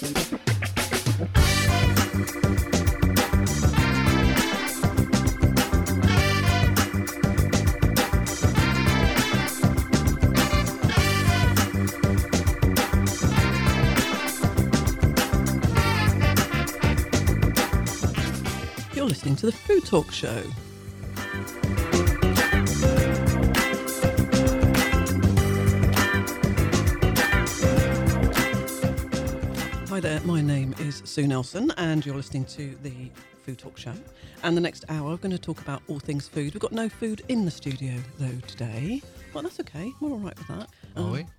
You're listening to the Food Talk Show. Hi there, my name is Sue Nelson and you're listening to the Food Talk Show. And the next hour we're going to talk about all things food. We've got no food in the studio though today. Well, that's okay, we're all right with that. Are we?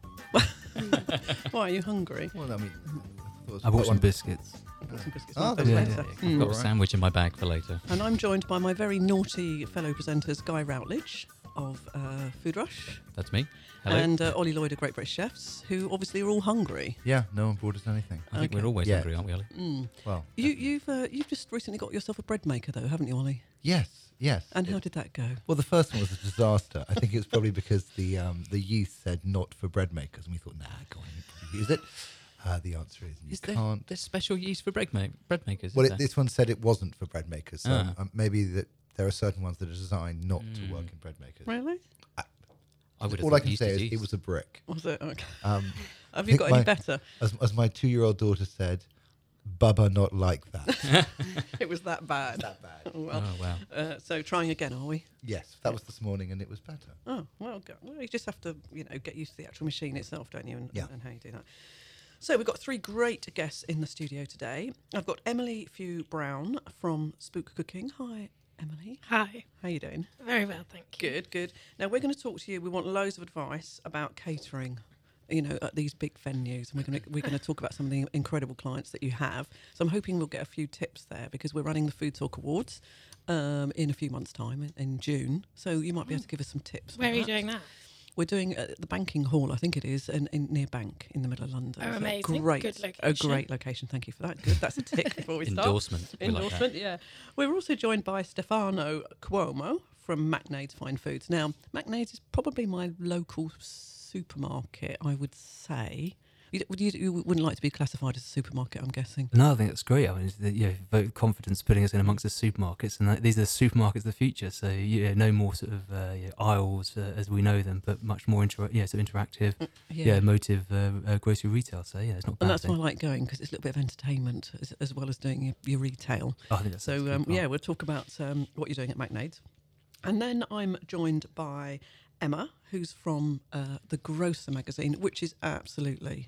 Why, are you hungry? Well, I mean, I bought some biscuits. Some biscuits. Oh, That's yeah, better. I've got a sandwich in my bag for later. And I'm joined by my very naughty fellow presenters, Guy Routledge of Food Rush. That's me. Hello. And Ollie Lloyd of Great British Chefs, who obviously are all hungry. Yeah, no one brought us anything. I think we're always Yeah. hungry, aren't we, Ollie? Well, You've just recently got yourself a bread maker, though, haven't you, Ollie? yes. And how did that go? Well, the first one was a disaster. I think it was probably because the youth said not for bread makers, and we thought, nah, go on, you probably use it. The answer is you can't. There's special yeast for bread makers? Well, is there? this one said it wasn't for bread makers, so Ah. maybe that there are certain ones that are designed not to work in bread makers. Really? I would have All I thought can yeast say is is yeast. it was a brick. Was it? Okay. I Have you think got any better? As my 2-year-old daughter said, Bubba not like that. It was that bad. That bad. Oh, well. Oh, wow. So trying again, are we? Yes, that was this morning, and it was better. Oh, well, you just have to, get used to the actual machine itself, don't you? And how you do that. So we've got 3 great guests in the studio today. I've got Emily Few Brown from Spook Cooking. Hi, Emily. Hi. How you doing? Very well, thank you. Good. Now we're going to talk to you. We want loads of advice about catering, at these big venues, and we're going to talk about some of the incredible clients that you have. So I'm hoping we'll get a few tips there because we're running the Food Talk Awards in a few months' time in June. So you might be able to give us some tips. Where are you doing that? We're doing the Banking Hall, I think it is, in near Bank in the middle of London. Oh, So amazing. Great. Good location. A great location. Thank you for that. Good. That's a tick before we start. Endorsement. We like that. Endorsement, yeah. We're also joined by Stefano Cuomo from McNade's Fine Foods. Now, McNade's is probably my local supermarket, I would say. You wouldn't like to be classified as a supermarket, I'm guessing. No, I think that's great. I mean, vote confidence putting us in amongst the supermarkets, and these are the supermarkets of the future. So no more sort of aisles as we know them, but much more interactive, emotive grocery retail. So it's not bad. And that's why I like going because it's a little bit of entertainment as well as doing your retail. I think that's So we'll talk about what you're doing at McNade's, and then I'm joined by Emma, who's from the Grocer magazine, which is absolutely,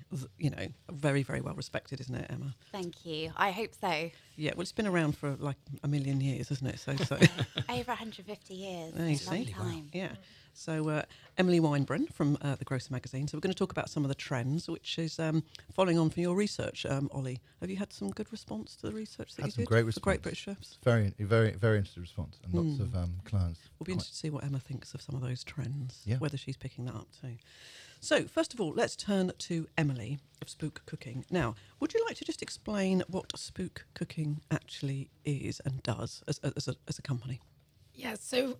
very, very well respected, isn't it, Emma? Thank you. I hope so. Yeah, well, it's been around for like a million years, hasn't it? So Over 150 years. There you It's a long see. time. Yeah. So Emily Weinbren from the Grocer magazine. So we're going to talk about some of the trends, which is following on from your research. Ollie, have you had some good response to the research that Had you some did? great for response. Great British Chefs. Very, very, very interesting response, and lots of clients. We'll be interested to see what Emma thinks of some of those trends, Yeah. whether she's picking that up too. So, first of all, let's turn to Emily of Spook Cooking. Now, would you like to just explain what Spook Cooking actually is and does as a company? Yeah, so,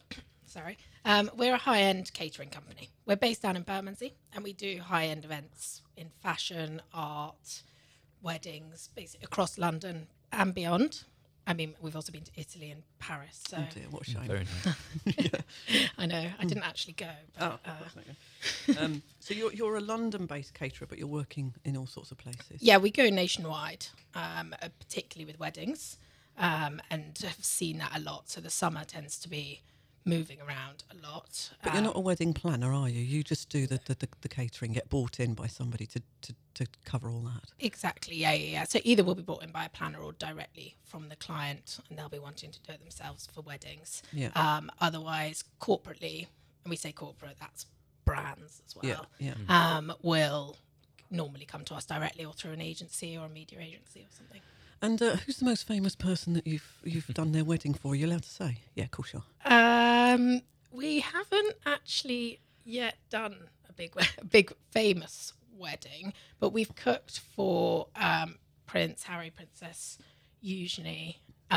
we're a high-end catering company. We're based down in Bermondsey, and we do high-end events in fashion, art, weddings, basically across London and beyond. I mean, we've also been to Italy and Paris. So Oh dear, what a shame. Very nice. I know, I didn't actually go. But, That's not good. So you're a London-based caterer, but you're working in all sorts of places. yeah, we go nationwide, particularly with weddings, and have seen that a lot. So the summer tends to be moving around a lot. But you're not a wedding planner, are you? You just do the catering, get bought in by somebody to cover all that. Exactly, yeah. So either we'll be brought in by a planner or directly from the client, and they'll be wanting to do it themselves for weddings. Yeah. Otherwise, corporately, and we say corporate, that's brands as well. Yeah. Will normally come to us directly or through an agency or a media agency or something. And who's the most famous person that you've done their wedding for? Are you allowed to say? Yeah, of course you are. We haven't actually yet done a big famous wedding, but we've cooked for Prince Harry, Princess Eugenie,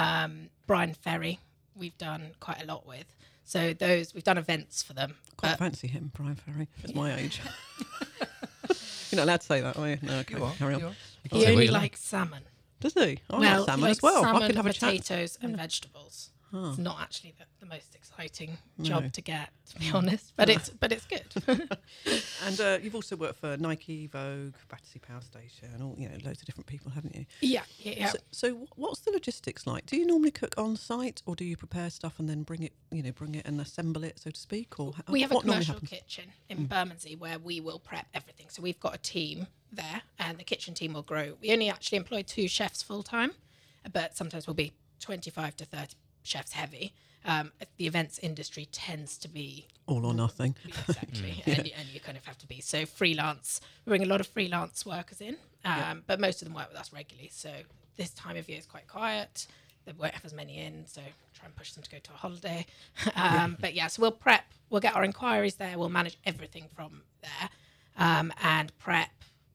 Brian Ferry. We've done quite a lot with. So we've done events for them. Quite fancy him, Brian Ferry. At my age. You're not allowed to say that, are you? No, okay, carry on. He say what only you like. likes salmon. Does he? I Well, like salmon he likes as well. salmon, I could have a chat. potatoes, and vegetables. Huh. It's not actually the most exciting No. job to get, to be honest, but it's good. And you've also worked for Nike, Vogue, Battersea Power Station, and all loads of different people, haven't you? yeah. So what's the logistics like? Do you normally cook on site, or do you prepare stuff and then bring it and assemble it, so to speak? Or We have a what normally commercial happens? kitchen in Bermondsey where we will prep everything. So we've got a team there, and the kitchen team will grow. We only actually employ 2 chefs full time, but sometimes we'll be 25 to 30 chefs heavy. The events industry tends to be All or nothing. exactly, and you kind of have to be so freelance. We bring a lot of freelance workers in, but most of them work with us regularly. So this time of year is quite quiet. They won't have as many in, so try and push them to go to a holiday. But yeah, so we'll prep. We'll get our inquiries there. We'll manage everything from there, and prep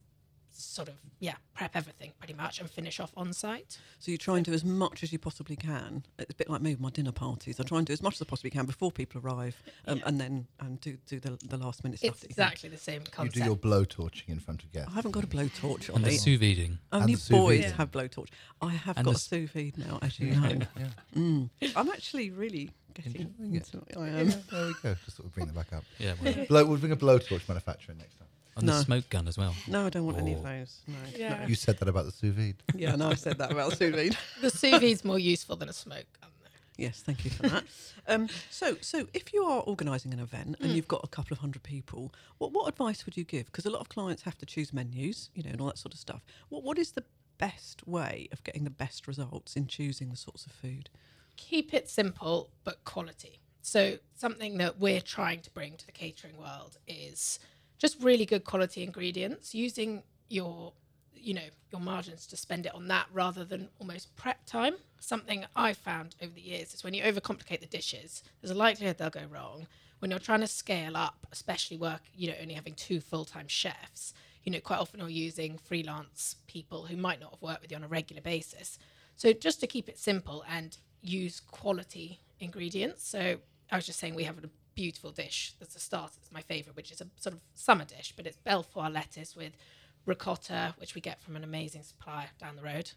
everything pretty much and finish off on site. So you try and do as much as you possibly can. It's a bit like me with my dinner parties. I try and do as much as I possibly can before people arrive, and then do the last minute stuff. It's that you can. exactly the same You concept. do your blowtorching in front of guests. I haven't got a blowtorch on And the me. sous videing. Only the sous boys vide. have blowtorch. I have And got the a sous vide now, as you know. I'm actually really getting into it. I am. There we go. Just sort of bring that back up. Yeah, well, We'll bring a blowtorch manufacturer next time. and No. the smoke gun as well. No, I don't want any of Oh. those. No. Yeah. You said that about the sous vide. Yeah, no, I said that about sous vide. The sous vide's more useful than a smoke gun, though. Yes, thank you for that. So if you are organising an event and you've got a couple of hundred people, what advice would you give? Because a lot of clients have to choose menus, and all that sort of stuff. What is the best way of getting the best results in choosing the sorts of food? Keep it simple but quality. So something that we're trying to bring to the catering world is just really good quality ingredients, using your margins to spend it on that rather than almost prep time. Something I've found over the years is when you overcomplicate the dishes, there's a likelihood they'll go wrong. When you're trying to scale up, especially only having 2 full-time chefs, quite often you're using freelance people who might not have worked with you on a regular basis. So just to keep it simple and use quality ingredients. So I was just saying we have a beautiful dish that's a starter. It's my favourite, which is a sort of summer dish, but it's Belfour lettuce with ricotta, which we get from an amazing supplier down the road.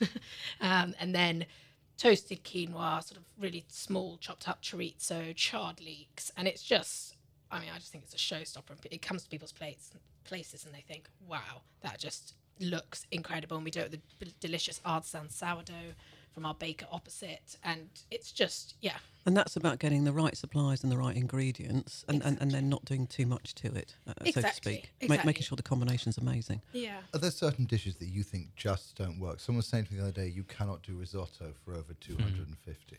And then toasted quinoa, sort of really small chopped up chorizo, charred leeks. And it's just, I just think it's a showstopper. It comes to people's places and they think, wow, that just looks incredible. And we do it with the delicious artisan sourdough from our baker opposite. And it's just, And that's about getting the right supplies and the right ingredients, and then not doing too much to it, so to Exactly, speak. exactly. Making sure the combination's amazing. Yeah. Are there certain dishes that you think just don't work? Someone was saying to me the other day, you cannot do risotto for over 250.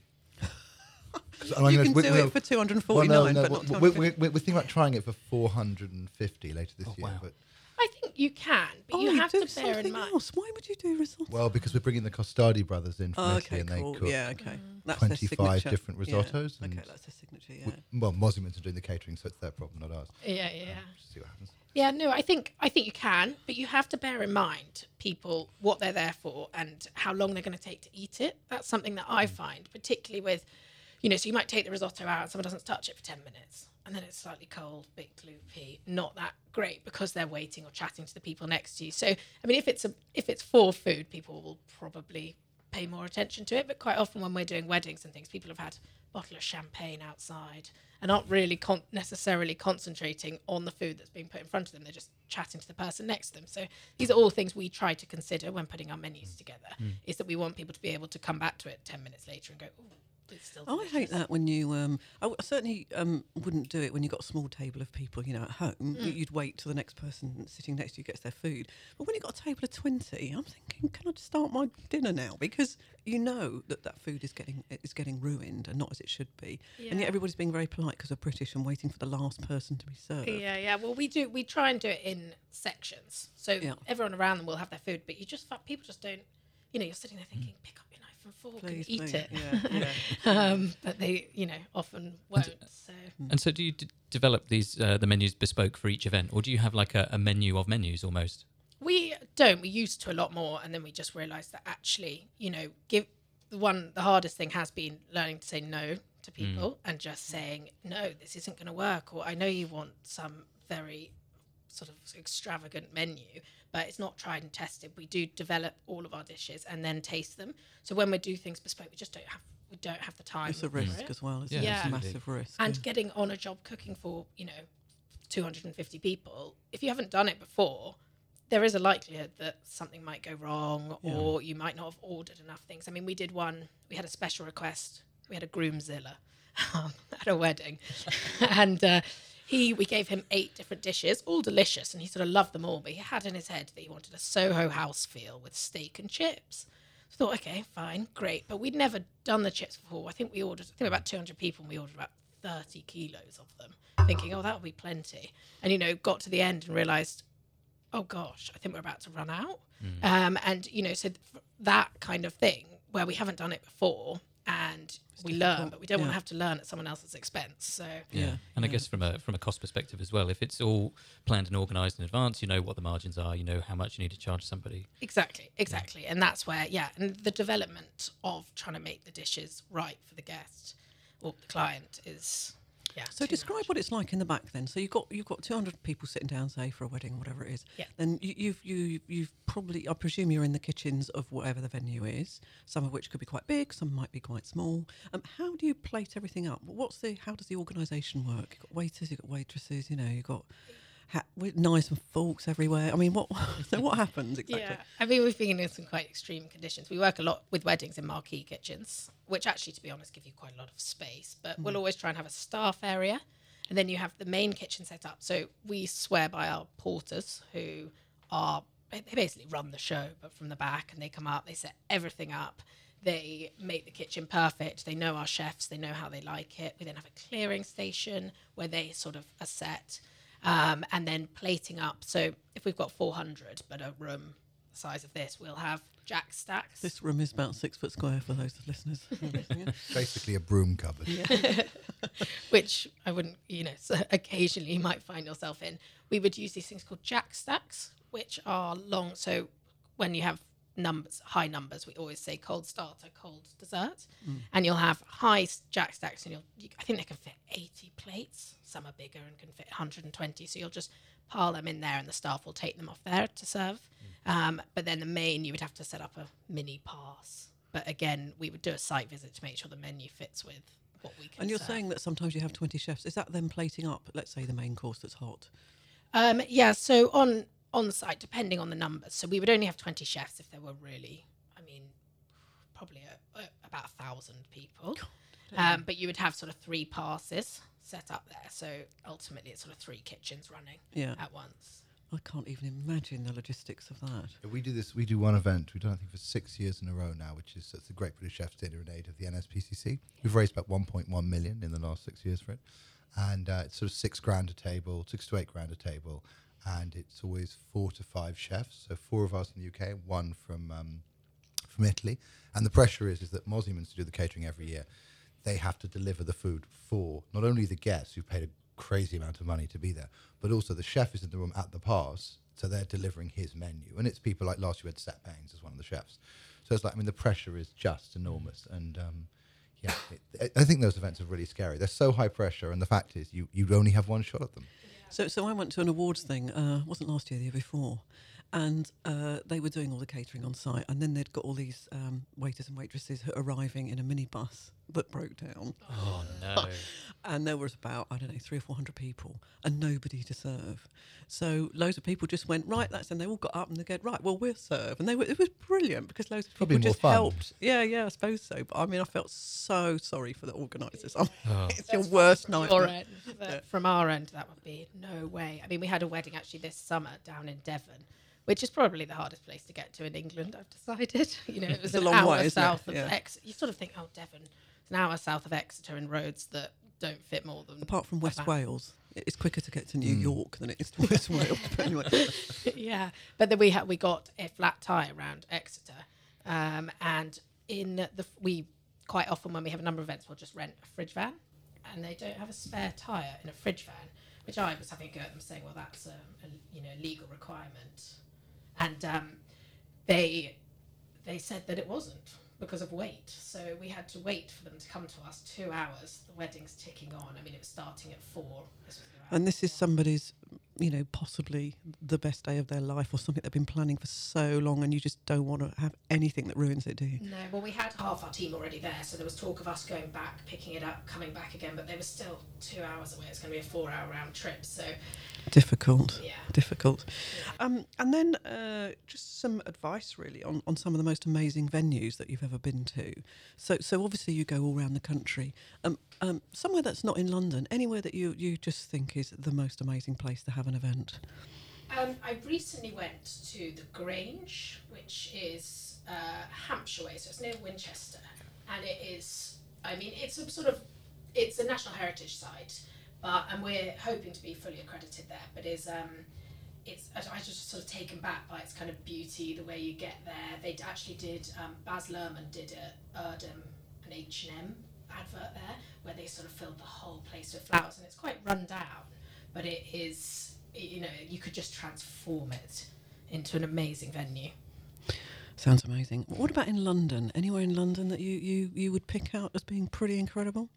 You can do it for 249, but not 250. We're thinking about trying it for 450 later this year. wow. But I think you can, but you have do to bear in something mind. else. Why would you do risotto? well, because we're bringing the Costardi brothers in from Oh, Italy okay, and they cool. cook Yeah, okay. That's their 25 signature. different risottos. Yeah. And Okay, that's their signature. Yeah. well, Mosimans are doing the catering, so it's their problem, not ours. Yeah. Just see what happens. Yeah, no, I think you can, but you have to bear in mind people, what they're there for and how long they're going to take to eat it. That's something that I find, particularly with, so you might take the risotto out and someone doesn't touch it for 10 minutes and then it's slightly cold, bit gloopy, not that great because they're waiting or chatting to the people next to you. So, if it's for food, people will probably pay more attention to it, but quite often when we're doing weddings and things, people have had a bottle of champagne outside and aren't really necessarily concentrating on the food that's being put in front of them. They're just chatting to the person next to them. So these are all things we try to consider when putting our menus together, is that we want people to be able to come back to it 10 minutes later and go, oh, it's still I hate delicious." that when you. I certainly wouldn't do it when you've got a small table of people, at home. You'd wait till the next person sitting next to you gets their food. But when you've got a table of 20, I'm thinking, can I just start my dinner now? Because that food is getting ruined and not as it should be. And Yeah. yet everybody's being very polite because we're British and waiting for the last person to be served. Yeah. Well, we try and do it in sections. So Yeah. everyone around them will have their food, but people just don't, you're sitting there thinking, pick up your knife and fork Please, and eat please. it. Yeah. But they, often won't. So And so do you develop these the menus bespoke for each event, or do you have like a menu of menus almost? we don't. We used to a lot more, and then we just realised that actually, the hardest thing has been learning to say no to people and just saying, no, this isn't going to work, or I know you want some very sort of extravagant menu, but it's not tried and tested. We do develop all of our dishes and then taste them. So when we do things bespoke, we just don't have the time. It's a for risk it. as well, isn't Yeah, it? It's a absolutely. massive risk. And getting on a job cooking for 250 people, if you haven't done it before, there is a likelihood that something might go wrong, or you might not have ordered enough things. I mean, we had a special request. We had a groomzilla at a wedding, and we gave him 8 different dishes, all delicious, and he sort of loved them all, but he had in his head that he wanted a Soho House feel with steak and chips. So I thought, okay, fine, great. But we'd never done the chips before. I think about 200 people, and we ordered about 30 kilos of them, thinking, oh, that'll be plenty. And, got to the end and realised, oh gosh, I think we're about to run out. So that kind of thing where we haven't done it before and we learn, but we don't want to have to learn at someone else's expense. So And I guess from a cost perspective as well, if it's all planned and organised in advance, you know what the margins are, you know how much you need to charge somebody. Exactly. And that's where, and the development of trying to make the dishes right for the guest or the client is... So describe what it's like in the back then. So you've got 200 people sitting down, say, for a wedding, whatever it is. Yeah. Then you've probably, I presume you're in the kitchens of whatever the venue is, some of which could be quite big, some might be quite small. How do you plate everything up? How does the organisation work? You've got waiters, you've got waitresses, you've got with knives and forks everywhere. I mean, what happens exactly? Yeah, I mean, we've been in some quite extreme conditions. We work a lot with weddings in marquee kitchens, which actually, to be honest, give you quite a lot of space. But we'll always try and have a staff area. And then you have the main kitchen set up. So we swear by our porters they basically run the show, but from the back, and they come up, they set everything up. They make the kitchen perfect. They know our chefs. They know how they like it. We then have a clearing station where they sort of are set. And then plating up. So if we've got 400, but a room the size of this, we'll have jack stacks. This room is about 6 foot square for those listeners. Basically a broom cupboard. Which I wouldn't, so occasionally you might find yourself in. We would use these things called jack stacks, which are long. So when you have high numbers, we always say cold starter, cold dessert. And you'll have high jack stacks, and I think they can fit 80 plates. Some are bigger and can fit 120. So you'll just pile them in there, and the staff will take them off there to serve. But then the main, you would have to set up a mini pass. But again, we would do a site visit to make sure the menu fits with what we can And you're serve. saying that sometimes you have 20 chefs. Is that them plating up, let's say, the main course that's hot? So on the site, depending on the numbers. So we would only have 20 chefs if there were really, probably about 1,000 people. But you would have sort of 3 passes set up there. So ultimately it's sort of 3 kitchens running at once. I can't even imagine the logistics of that. Yeah, we do one event. We've done, I think, for 6 years in a row now, which is the Great British Chef's Dinner in aid of the NSPCC. We've raised about 1.1 million in the last 6 years for it. And it's sort of $6 to $8 grand a table. And it's always 4 to 5 chefs. So 4 of us in the UK, 1 from Italy. And the pressure is that Mosleymans, to do the catering every year, they have to deliver the food for not only the guests who paid a crazy amount of money to be there, but also the chef is in the room at the pass, so they're delivering his menu. And it's people like last year we had Seth Baines as one of the chefs. So it's like, the pressure is just enormous. And I think those events are really scary. They're so high pressure, and the fact is you only have one shot at them. So I went to an awards thing, wasn't last year, the year before, and they were doing all the catering on site, and then they'd got all these waiters and waitresses arriving in a minibus that broke down. Oh, no. And there was about, 300 or 400 people and nobody to serve. So loads of people just went, right, that's, and they all got up and they go, right, well, we'll serve. And it was brilliant because loads of Probably people more just fun. helped. Yeah, I suppose so. But I felt so sorry for the organisers. It's your worst nightmare. Your end. But from our end, that would be no way. We had a wedding actually this summer down in Devon, which is probably the hardest place to get to in England, I've decided. It was It's a an long hour way, isn't it? south of Yeah. Exeter. You sort of think, Devon. It's an hour south of Exeter in roads that don't fit more than... Apart from a West van. it's quicker to get to New York than it is to West Wales. But anyway. Yeah, but then we got a flat tire around Exeter, and we quite often when we have a number of events, we'll just rent a fridge van, and they don't have a spare tire in a fridge van, which I was having a go at them saying, well, that's a legal requirement, and they said that it wasn't because of weight. So we had to wait for them to come to us 2 hours. The wedding's ticking on. It was starting at 4. And this is somebody's possibly the best day of their life or something they've been planning for so long, and you just don't want to have anything that ruins it, do you? No, well, we had half our team already there, so there was talk of us going back, picking it up, coming back again, but they were still 2 hours away. It's going to be a 4-hour round trip, so... Difficult. Yeah. Difficult. And then just some advice, really, on some of the most amazing venues that you've ever been to. So obviously you go all around the country. Somewhere that's not in London, anywhere that you just think is the most amazing place to have an event. I recently went to the Grange, which is Hampshire way, so it's near Winchester, and it is, it's a National Heritage Site, and we're hoping to be fully accredited there, but I was just sort of taken back by its kind of beauty, the way you get there. They actually did, Baz Luhrmann did an H&M advert there, where they sort of filled the whole place with flowers, and it's quite run down, but it is, you could just transform it into an amazing venue. Sounds amazing. What about in London? Anywhere in London that you would pick out as being pretty incredible?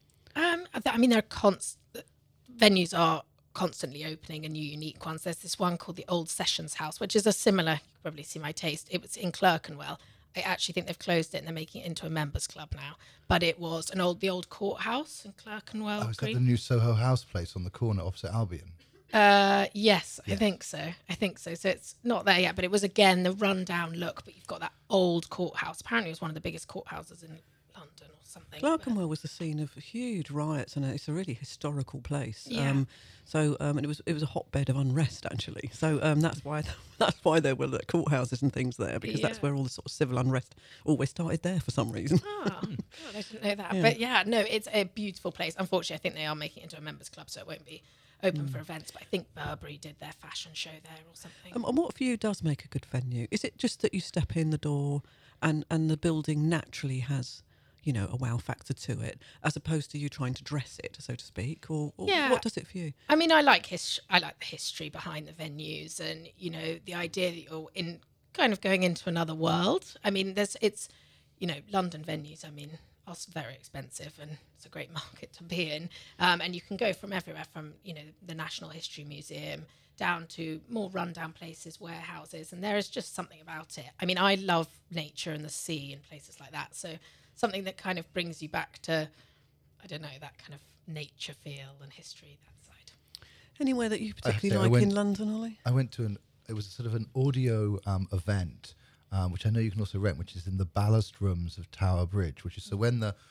Venues are constantly opening and new unique ones. There's this one called the Old Sessions House, which is a similar, you can probably see my taste. It was in Clerkenwell. I actually think they've closed it and they're making it into a members club now. But it was the old courthouse in Clerkenwell. Oh, is that the new Soho House place on the corner opposite Albion? Yes, I think so. So it's not there yet, but it was again the rundown look. But you've got that old courthouse. Apparently, it was one of the biggest courthouses in London or something. Clerkenwell was the scene of huge riots, and it's a really historical place. Yeah. And it was a hotbed of unrest actually. So that's why there were the courthouses and things there, because that's where all the sort of civil unrest always started there for some reason. Oh, I didn't know that. Yeah. But yeah, no, it's a beautiful place. Unfortunately, I think they are making it into a members club, so it won't be open for events. But I think Burberry did their fashion show there or something. And what for you does make a good venue? Is it just that you step in the door and the building naturally has, a wow factor to it, as opposed to you trying to dress it, so to speak, or what does it for you? I mean, I like the history behind the venues, and the idea that you're in kind of going into another world. I mean, London venues. I mean, are very expensive, and it's a great market to be in. And you can go from everywhere, from the National History Museum down to more rundown places, warehouses, and there is just something about it. I mean, I love nature and the sea and places like that. So something that kind of brings you back to, I don't know, that kind of nature feel and history, that side. Anywhere that you particularly like in London, Ollie? I went to it was sort of an audio event, which I know you can also rent, which is in the ballast rooms of Tower Bridge, which is so when the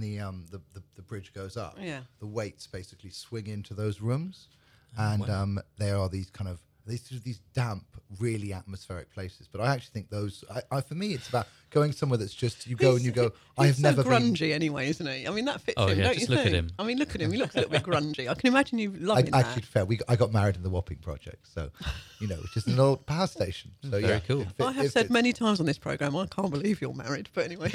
bridge goes up, the weights basically swing into those rooms, and there are these kind of these damp, really atmospheric places. But I actually think those, for me, it's about going somewhere that's just, you go and you go, I have never been... He's so grungy anyway, isn't he? I mean, that fits him, yeah, don't just you look think? at him. I mean, look at him. He looks a little bit grungy. I can imagine you loving that. Actually, fair. I got married in the Wapping Project, so, which is an old power station. So, Very cool. I have said many times on this programme, I can't believe you're married. But anyway.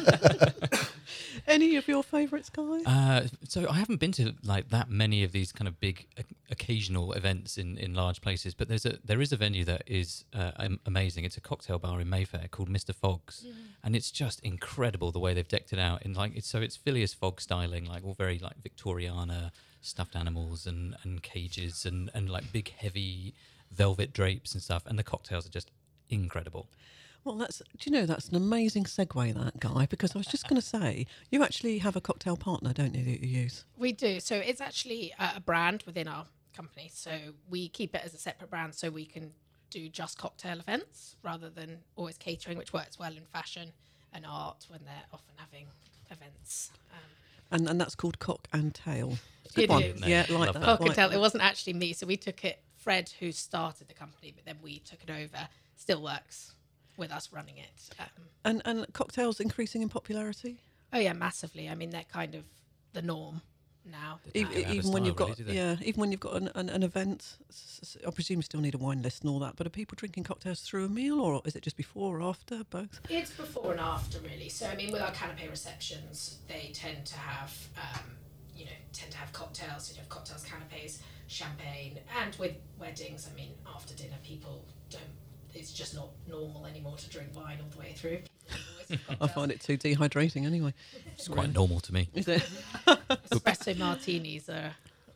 Any of your favourites, Guy? So I haven't been to like that many of these kind of big occasional events in large places, but there is a venue that is amazing. It's a cocktail bar in Mayfair called Mr. Fogg's, and it's just incredible the way they've decked it out. In it's Phileas Fogg styling, like all very like Victoriana stuffed animals and cages and like big heavy velvet drapes and stuff, and the cocktails are just incredible. Well, that's an amazing segue, that, Guy, because I was just going to say, you actually have a cocktail partner, don't you, that you use? We do. So it's actually a brand within our company. So we keep it as a separate brand so we can do just cocktail events rather than always catering, which works well in fashion and art when they're often having events. And that's called Cock and Tail. It is. Yeah, like Love that. Cock and Tail. It wasn't actually me. So we took it, Fred, who started the company, but then we took it over. Still works with us running it. And cocktails increasing in popularity? Oh yeah, massively. I mean, they're kind of the norm now. Even when you've got an event, I presume you still need a wine list and all that, but are people drinking cocktails through a meal, or is it just before or after, both? It's before and after, really. So I mean, with our canapé receptions, they tend to have cocktails. So you have cocktails, canapés, champagne, and with weddings, I mean, after dinner, people don't. It's just not normal anymore to drink wine all the way through. I find it too dehydrating anyway. It's quite normal to me. Is it? Espresso martinis are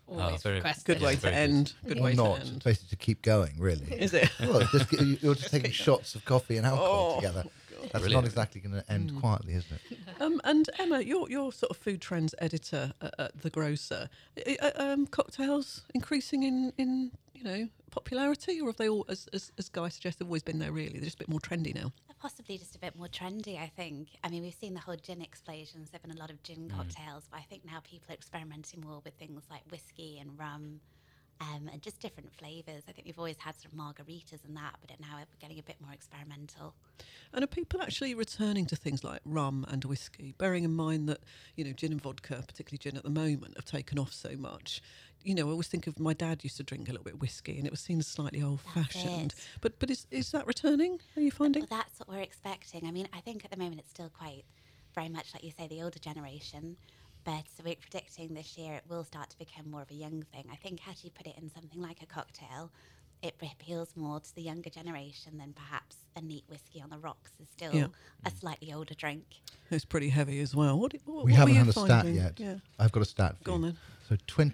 Always very requested. Good way Yeah, to very good. end. Good Or way not. to It's end. basically to keep going, really. Is it? Well, you're just taking shots of coffee and alcohol Oh, together. That's Brilliant. not exactly going to end quietly, is it? And Emma, you're sort of food trends editor at The Grocer. Cocktails increasing in popularity, or have they all, as Guy suggested, always been there really? They're just a bit more trendy now. Possibly just a bit more trendy, I think. I mean, we've seen the whole gin explosions. There have been a lot of gin cocktails, but I think now people are experimenting more with things like whiskey and rum and just different flavours. I think we've always had sort of margaritas and that, but now we're getting a bit more experimental. And are people actually returning to things like rum and whiskey, bearing in mind that, gin and vodka, particularly gin at the moment, have taken off so much? I always think of my dad used to drink a little bit of whiskey and it was seen as slightly old-fashioned. But is that returning, are you finding? Well, that's what we're expecting. I mean, I think at the moment it's still quite very much, like you say, the older generation. But we're predicting this year it will start to become more of a young thing. I think as you put it in something like a cocktail, it appeals more to the younger generation than perhaps a neat whiskey on the rocks is still a slightly older drink. It's pretty heavy as well. We haven't had a stat finding? yet. Yeah. I've got a stat for Go you. on then. So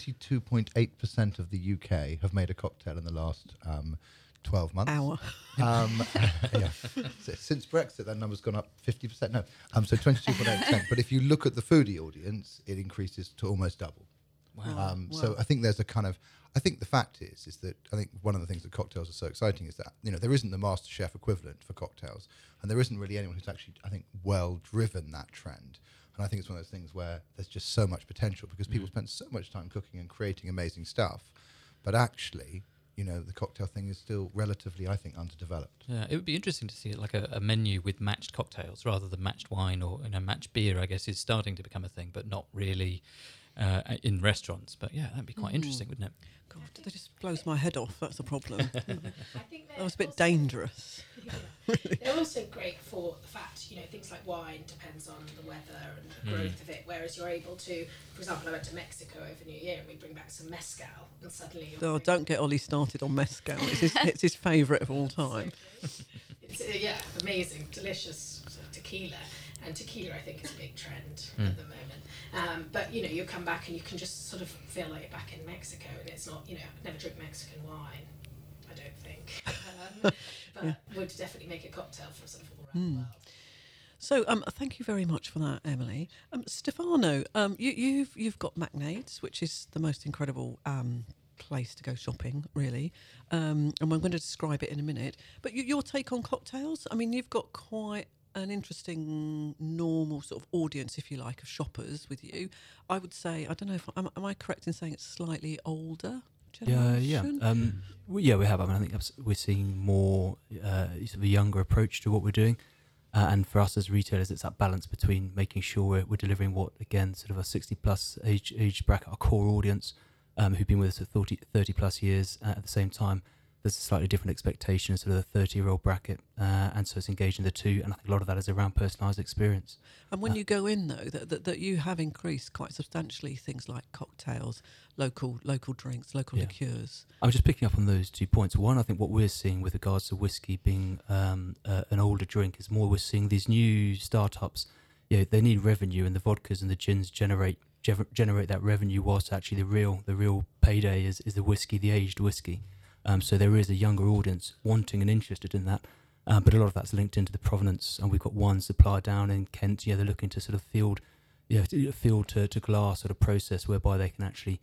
22.8% of the UK have made a cocktail in the last 12 months. Hour. Yeah. Since Brexit, that number's gone up 50%. No, so 22.8%. But if you look at the foodie audience, it increases to almost double. Wow. So I think there's a kind of, I think the fact is that I think one of the things that cocktails are so exciting is that, there isn't the master chef equivalent for cocktails, and there isn't really anyone who's actually, I think, well driven that trend. And I think it's one of those things where there's just so much potential because people spend so much time cooking and creating amazing stuff, but actually, the cocktail thing is still relatively, I think, underdeveloped. Yeah, it would be interesting to see it like a menu with matched cocktails rather than matched wine, or matched beer. I guess is starting to become a thing, but not really in restaurants. But yeah, that'd be quite interesting, wouldn't it? God, that just blows my head off. That's a problem. I think That was a bit dangerous. They're also great for the fact, things like wine depends on the weather and the growth of it, whereas you're able to, for example, I went to Mexico over New Year and we bring back some mezcal and suddenly you're Oh, don't get Ollie started on mezcal. It's his favourite of all time. It's, amazing, delicious sort of tequila. And tequila, I think, is a big trend at the moment. But, you come back and you can just sort of feel like you're back in Mexico. And it's not, I never drink Mexican wine, I don't think. But would definitely make a cocktail for sort of all around the world. So, thank you very much for that, Emily. Stefano, you've got Macnades, which is the most incredible place to go shopping, really. And I'm going to describe it in a minute. But your take on cocktails? I mean, you've got quite an interesting normal sort of audience, if you like, of shoppers with you. I would say, I don't know if am I correct in saying it's slightly older generation? We have. I mean, I think we're seeing more sort of a younger approach to what we're doing, and for us as retailers, it's that balance between making sure we're delivering what, again, sort of a 60 plus age bracket, our core audience, who've been with us for 30 plus years. At the same time, there's a slightly different expectation, sort of the 30-year-old bracket, and so it's engaging the two, and I think a lot of that is around personalised experience. And when you go in, though, that you have increased quite substantially things like cocktails, local drinks, local liqueurs. I'm just picking up on those 2 points. One, I think what we're seeing with regards to whiskey being an older drink is more we're seeing these new startups, they need revenue, and the vodkas and the gins generate that revenue, whilst actually the real payday is the whiskey, the aged whiskey. So there is a younger audience wanting and interested in that, but a lot of that's linked into the provenance. And we've got one supplier down in Kent. They're looking to sort of field to glass sort of process whereby they can actually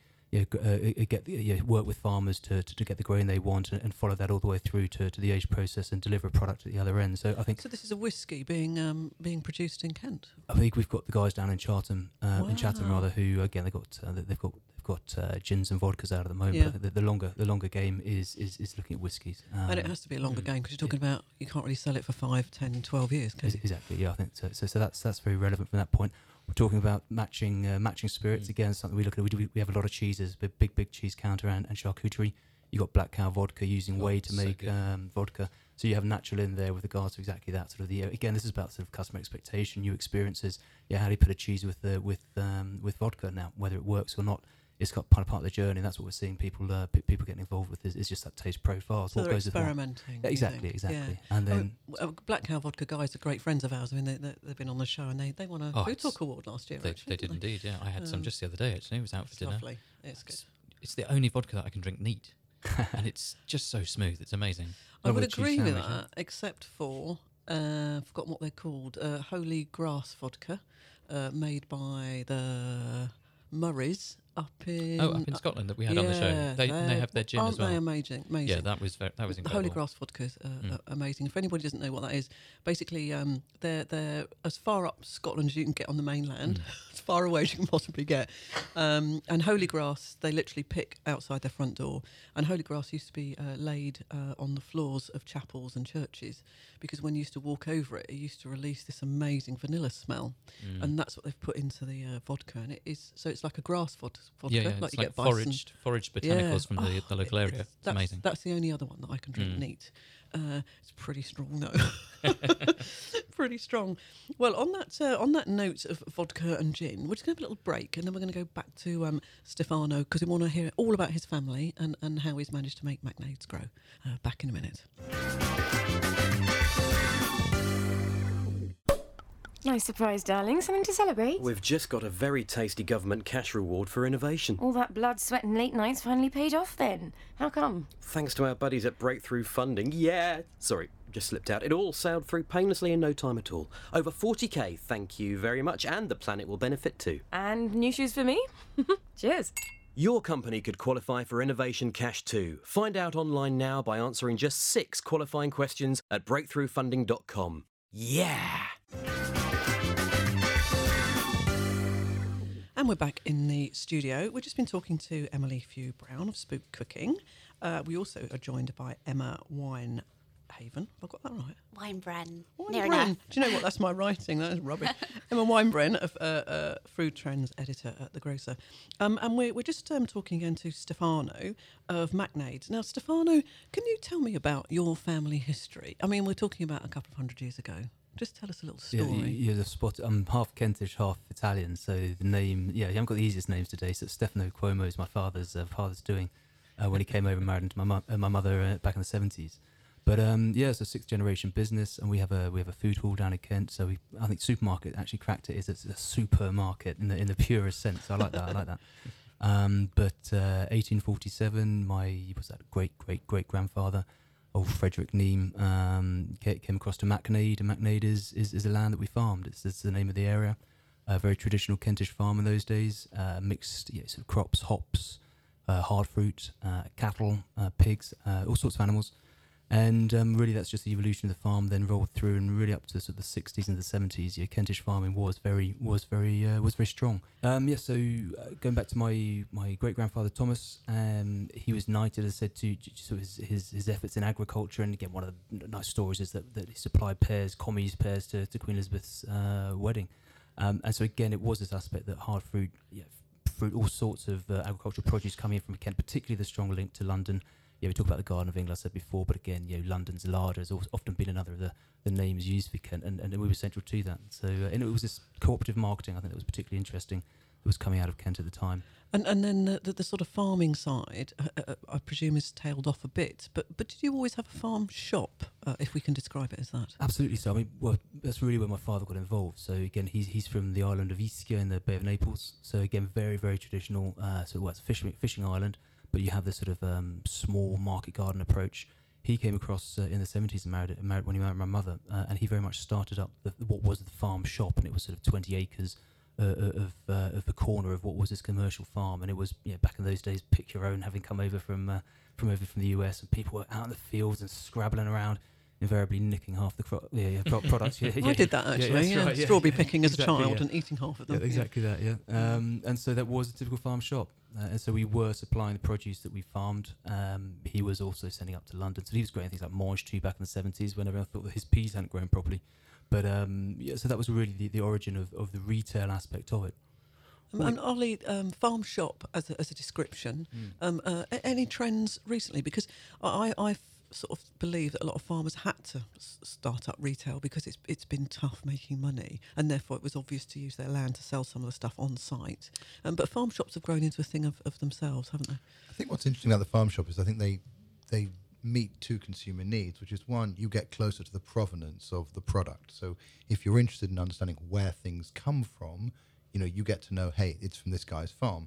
work with farmers to get the grain they want and follow that all the way through to the age process and deliver a product at the other end. So I think this is a whiskey being produced in Kent. I think we've got the guys down in Chatham, who again they've got gins and vodkas out at the moment. Yeah. But I think the longer game is looking at whiskies. And it has to be a longer game because you're talking about you can't really sell it for 5, 10, 12 years, can you? Exactly. Yeah, I think so. So that's very relevant from that point. We're talking about matching spirits again. Something we look at. We have a lot of cheeses, big cheese counter and charcuterie. You got Black Cow vodka using whey to make vodka. So you have natural in there with regards to exactly that sort of again. This is about sort of customer expectation, new experiences. Yeah, how do you put a cheese with vodka now? Whether it works or not, it's got part of the journey. And that's what we're seeing people getting involved with is just that taste profile. So what they're goes with what. experimenting. Exactly. Yeah. And then Black Cow vodka guys are great friends of ours. I mean, they've been on the show and they won a Food Talk Award last year. They did indeed. Yeah, I had some just the other day. Actually, it was out for It's dinner. lovely. It's good. it's the only vodka that I can drink neat, and it's just so smooth. It's amazing. I would Another cheese agree with sandwich, that, except for I've forgotten what they're called. Holy Grass vodka, made by the Murrays up in Up in Scotland that we had on the show. They have their gin as well. Aren't they amazing? Yeah, that was incredible. The Holy Grass vodka is amazing. If anybody doesn't know what that is, basically they're as far up Scotland as you can get on the mainland, as far away as you can possibly get. And Holy Grass, they literally pick outside their front door. And Holy Grass used to be laid on the floors of chapels and churches, because when you used to walk over it, it used to release this amazing vanilla smell. And that's what they've put into the vodka. And it's like a grass vodka. Yeah, like it's you like get foraged botanicals from the local area. It's that's amazing. That's the only other one that I can drink neat. It's pretty strong, though. Pretty strong. Well, on that note of vodka and gin, we're just going to have a little break, and then we're going to go back to Stefano, because we want to hear all about his family and how he's managed to make Magnades grow. Back in a minute. Nice surprise, darling. Something to celebrate? We've just got a very tasty government cash reward for innovation. All that blood, sweat and late nights finally paid off then. How come? Thanks to our buddies at Breakthrough Funding. Yeah, sorry, just slipped out. It all sailed through painlessly in no time at all. Over 40k, thank you very much, and the planet will benefit too. And new shoes for me? Cheers. Your company could qualify for Innovation Cash too. Find out online now by answering just 6 qualifying questions at breakthroughfunding.com. Yeah! And we're back in the studio. We've just been talking to Emily Few Brown of Spook Cooking. We also are joined by Emma Winehaven. Have I got that right? Winebren. Winebren. Near enough. Do you know what? That's my writing. That is rubbish. Emma Winebren, Food Trends editor at The Grocer. And we're just talking again to Stefano of Magnades. Now, Stefano, can you tell me about your family history? I mean, we're talking about a couple of 100 years ago. Just tell us a little story. Yeah, the spot. I'm half Kentish, half Italian, so the name. Yeah, you haven't got the easiest names today. So Stefano Cuomo is my father's doing when he came over and married into my mother back in the 70s. But it's a 6th generation business, and we have a food hall down in Kent. So I think supermarket actually cracked it. It's a supermarket in the purest sense. I like that. But 1847, my great grandfather, old Frederick Neame, came across to Macknade, and Macknade is a land that we farmed. It's the name of the area. A very traditional Kentish farm in those days, mixed sort of crops, hops, hard fruit, cattle, pigs, all sorts of animals. And really that's just the evolution of the farm, then rolled through, and really up to sort of the 60s and the 70s, Kentish farming was very strong. So going back to my great grandfather Thomas, he was knighted, as I said, to sort of his efforts in agriculture. And again, one of the nice stories is that he supplied commies pears to Queen Elizabeth's wedding. And so again, it was this aspect that hard fruit, all sorts of agricultural produce coming in from Kent, particularly the strong link to London. Yeah, we talk about the Garden of England, I said before, but again, London's larder has often been another of the names used for Kent, and we were central to that. So, and it was this cooperative marketing, I think, that was particularly interesting, that was coming out of Kent at the time. And then the sort of farming side, I presume, is tailed off a bit. But did you always have a farm shop, if we can describe it as that? Absolutely. So, I mean, well, that's really where my father got involved. So, again, he's from the island of Ischia in the Bay of Naples. So, again, very, very traditional. It's a fishing island. But you have this sort of small market garden approach. He came across in the 70s and married when he married my mother, and he very much started up what was the farm shop, and it was sort of 20 acres of the corner of what was this commercial farm. And it was back in those days, pick your own, having come over from the US, and people were out in the fields and scrabbling around, invariably nicking half the products. I did that actually. Right, strawberry picking as a child and eating half of them. Yeah, exactly that. Yeah, and so that was a typical farm shop. And so we were supplying the produce that we farmed. He was also sending up to London. So he was growing things like mange too back in the 70s when everyone thought that his peas hadn't grown properly. But so that was really the origin of the retail aspect of it. And Ollie, farm shop as a description. Any trends recently? Because I sort of believe that a lot of farmers had to start up retail because it's been tough making money, and therefore it was obvious to use their land to sell some of the stuff on site. But farm shops have grown into a thing of themselves, haven't they? I think what's interesting about the farm shop is I think they meet two consumer needs, which is one, you get closer to the provenance of the product. So if you're interested in understanding where things come from, you get to know, hey, it's from this guy's farm.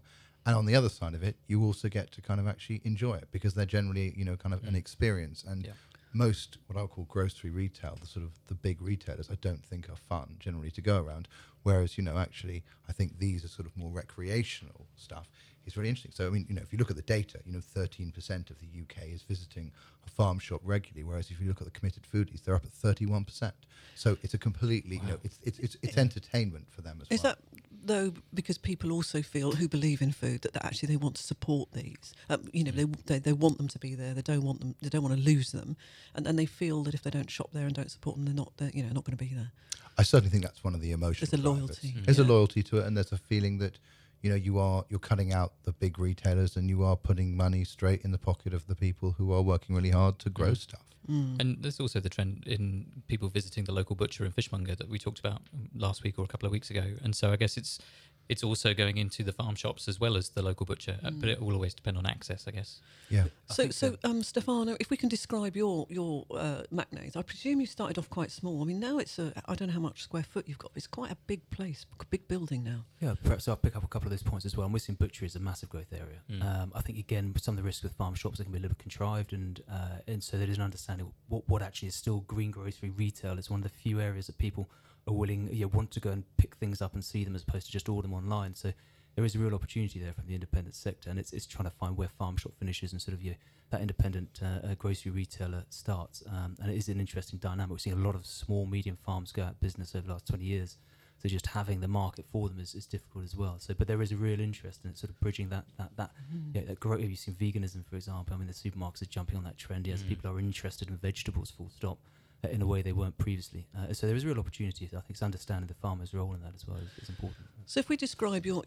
And on the other side of it, you also get to kind of actually enjoy it, because they're generally, kind of an experience. And most, what I'll call grocery retail, the sort of the big retailers, I don't think are fun generally to go around. Whereas, actually, I think these are sort of more recreational stuff. It's really interesting. So, I mean, if you look at the data, 13% of the UK is visiting a farm shop regularly, whereas if you look at the committed foodies, they're up at 31%. So it's a completely, it's entertainment for them as well. Is that, though, because people also feel, who believe in food, that actually they want to support these? They want them to be there. They don't want to lose them, and they feel that if they don't shop there and don't support them, they're not going to be there. I certainly think that's one of the emotional. There's a loyalty. There's a loyalty to it, and there's a feeling that you're cutting out the big retailers and you are putting money straight in the pocket of the people who are working really hard to grow stuff. And there's also the trend in people visiting the local butcher and fishmonger that we talked about last week or a couple of weeks ago. And so I guess it's also going into the farm shops as well as the local butcher, but it will always depend on access, I guess. Yeah. So Stefano, if we can describe your Macnays, I presume you started off quite small. I mean, now it's I don't know how much square foot you've got, but it's quite a big place, a big building now. Yeah, perhaps I'll pick up a couple of those points as well. And we're seeing butchery as a massive growth area. I think, again, with some of the risks with farm shops, they can be a little contrived, and so there is an understanding of what actually is still green grocery retail. It's one of the few areas that people are willing, want to go and pick things up and see them as opposed to just order them online. So there is a real opportunity there from the independent sector, and it's trying to find where farm shop finishes and sort of that independent grocery retailer starts. And it is an interesting dynamic. We've seen a lot of small, medium farms go out of business over the last 20 years. So just having the market for them is difficult as well. So, but there is a real interest in it, sort of bridging that growth. You've seen veganism, for example. I mean, the supermarkets are jumping on that trend as people are interested in vegetables, full stop, in a way they weren't previously. So there is a real opportunity. I think it's understanding the farmer's role in that as well is important. So if we describe your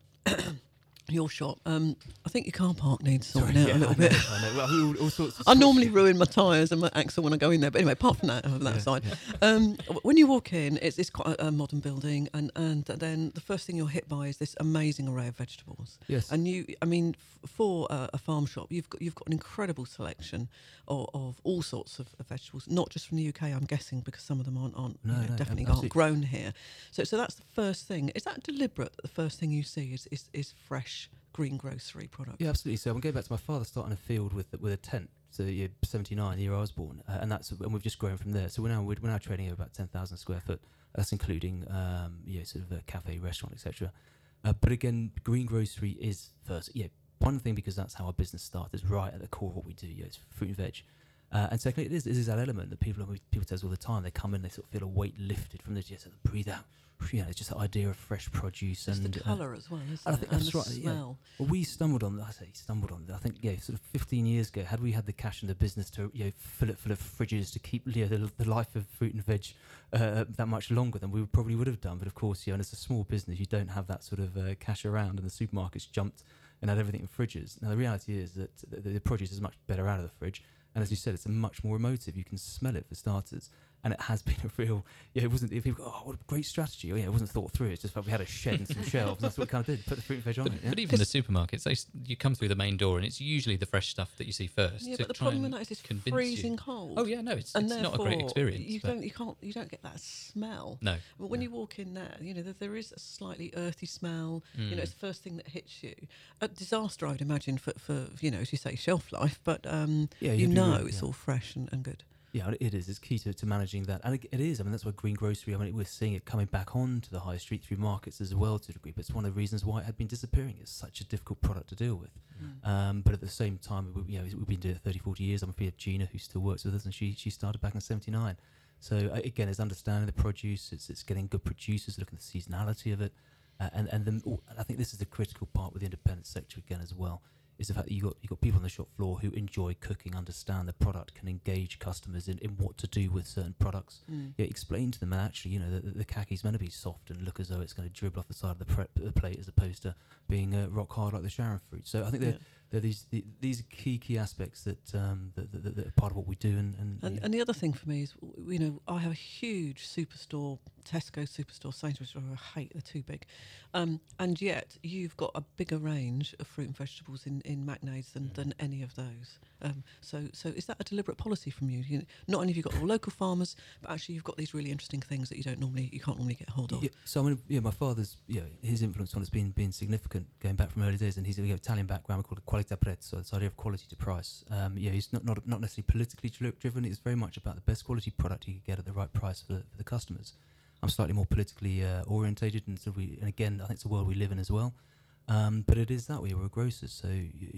your shop, I think your car park needs sorting out a little bit. I know. Well, all sorts of I normally ruin my tyres and my axle when I go in there, but anyway, apart from that, side, when you walk in, it's quite a modern building, and then the first thing you're hit by is this amazing array of vegetables. Yes. And for a farm shop, you've got an incredible selection of all sorts of vegetables, not just from the UK, I'm guessing, because some of them definitely aren't grown here. So that's the first thing. Is that deliberate that the first thing you see is fresh green grocery product? Yeah, absolutely. So I'm going back to my father starting a field with a tent. So 79, the year I was born, and we've just grown from there. So we're now trading over about 10,000 square foot. That's including sort of a cafe, restaurant, etc. But again, green grocery is first. One thing, because that's how our business started, is right at the core of what we do. It's fruit and veg. And secondly, it is that element that people tell us all the time. They come in, they sort of feel a weight lifted from the sort of breathe out. It's just the idea of fresh produce and the colour as well, isn't I think it? that's and the right. smell. Yeah. Well, we stumbled on. I think sort of 15 years ago, had we had the cash in the business to fill it full of fridges to keep the life of fruit and veg that much longer than we probably would have done. But of course, and as a small business, you don't have that sort of cash around, and the supermarkets jumped and had everything in fridges. Now the reality is that the produce is much better out of the fridge. And as you said, it's a much more emotive. You can smell it for starters. And it has been a real, it wasn't, if people go, what a great strategy. It wasn't thought through. It's just that we had a shed and some shelves. That's what we kind of did, put the fruit and veg on it. But even the supermarkets, you come through the main door and it's usually the fresh stuff that you see first. Yeah, but the problem with that is it's freezing cold. Oh yeah, no, it's not a great experience. You don't get that smell. No. But when you walk in there, there is a slightly earthy smell. It's the first thing that hits you. A disaster, I would imagine, for as you say, shelf life. But it's all fresh and good. Yeah, it is. It's key to managing that. And it is. I mean, that's why green grocery, we're seeing it coming back onto the high street through markets as well to a degree. But it's one of the reasons why it had been disappearing. It's such a difficult product to deal with. But at the same time, we've been doing it 30, 40 years. I'm afraid of Gina, who still works with us, and she started back in 79. So again, it's understanding the produce. It's getting good producers, looking at the seasonality of it. And then I think this is the critical part with the independent sector again as well. Is the fact that you've got people on the shop floor who enjoy cooking, understand the product, can engage customers in what to do with certain products. Explain to them that actually, the kaki's meant to be soft and look as though it's going to dribble off the side of the plate as opposed to being rock hard like the Sharon fruit. So I think There are these are key aspects that are part of what we do. And the other thing for me is, I have a huge superstore, Tesco superstore, Sainsbury's store. I hate, they're too big, and yet you've got a bigger range of fruit and vegetables in Macnades than any of those. So is that a deliberate policy from you? Not only have you got all local farmers, but actually you've got these really interesting things that you can't normally get hold of. Yeah, so my father's, his influence on us been significant going back from early days, and he's an Italian background. We call it qualità prezzo. It's the idea of quality to price. He's not necessarily politically driven. It's very much about the best quality product you can get at the right price for the customers. I'm slightly more politically orientated, and again, I think it's the world we live in as well. But it is that way. We're grocers, so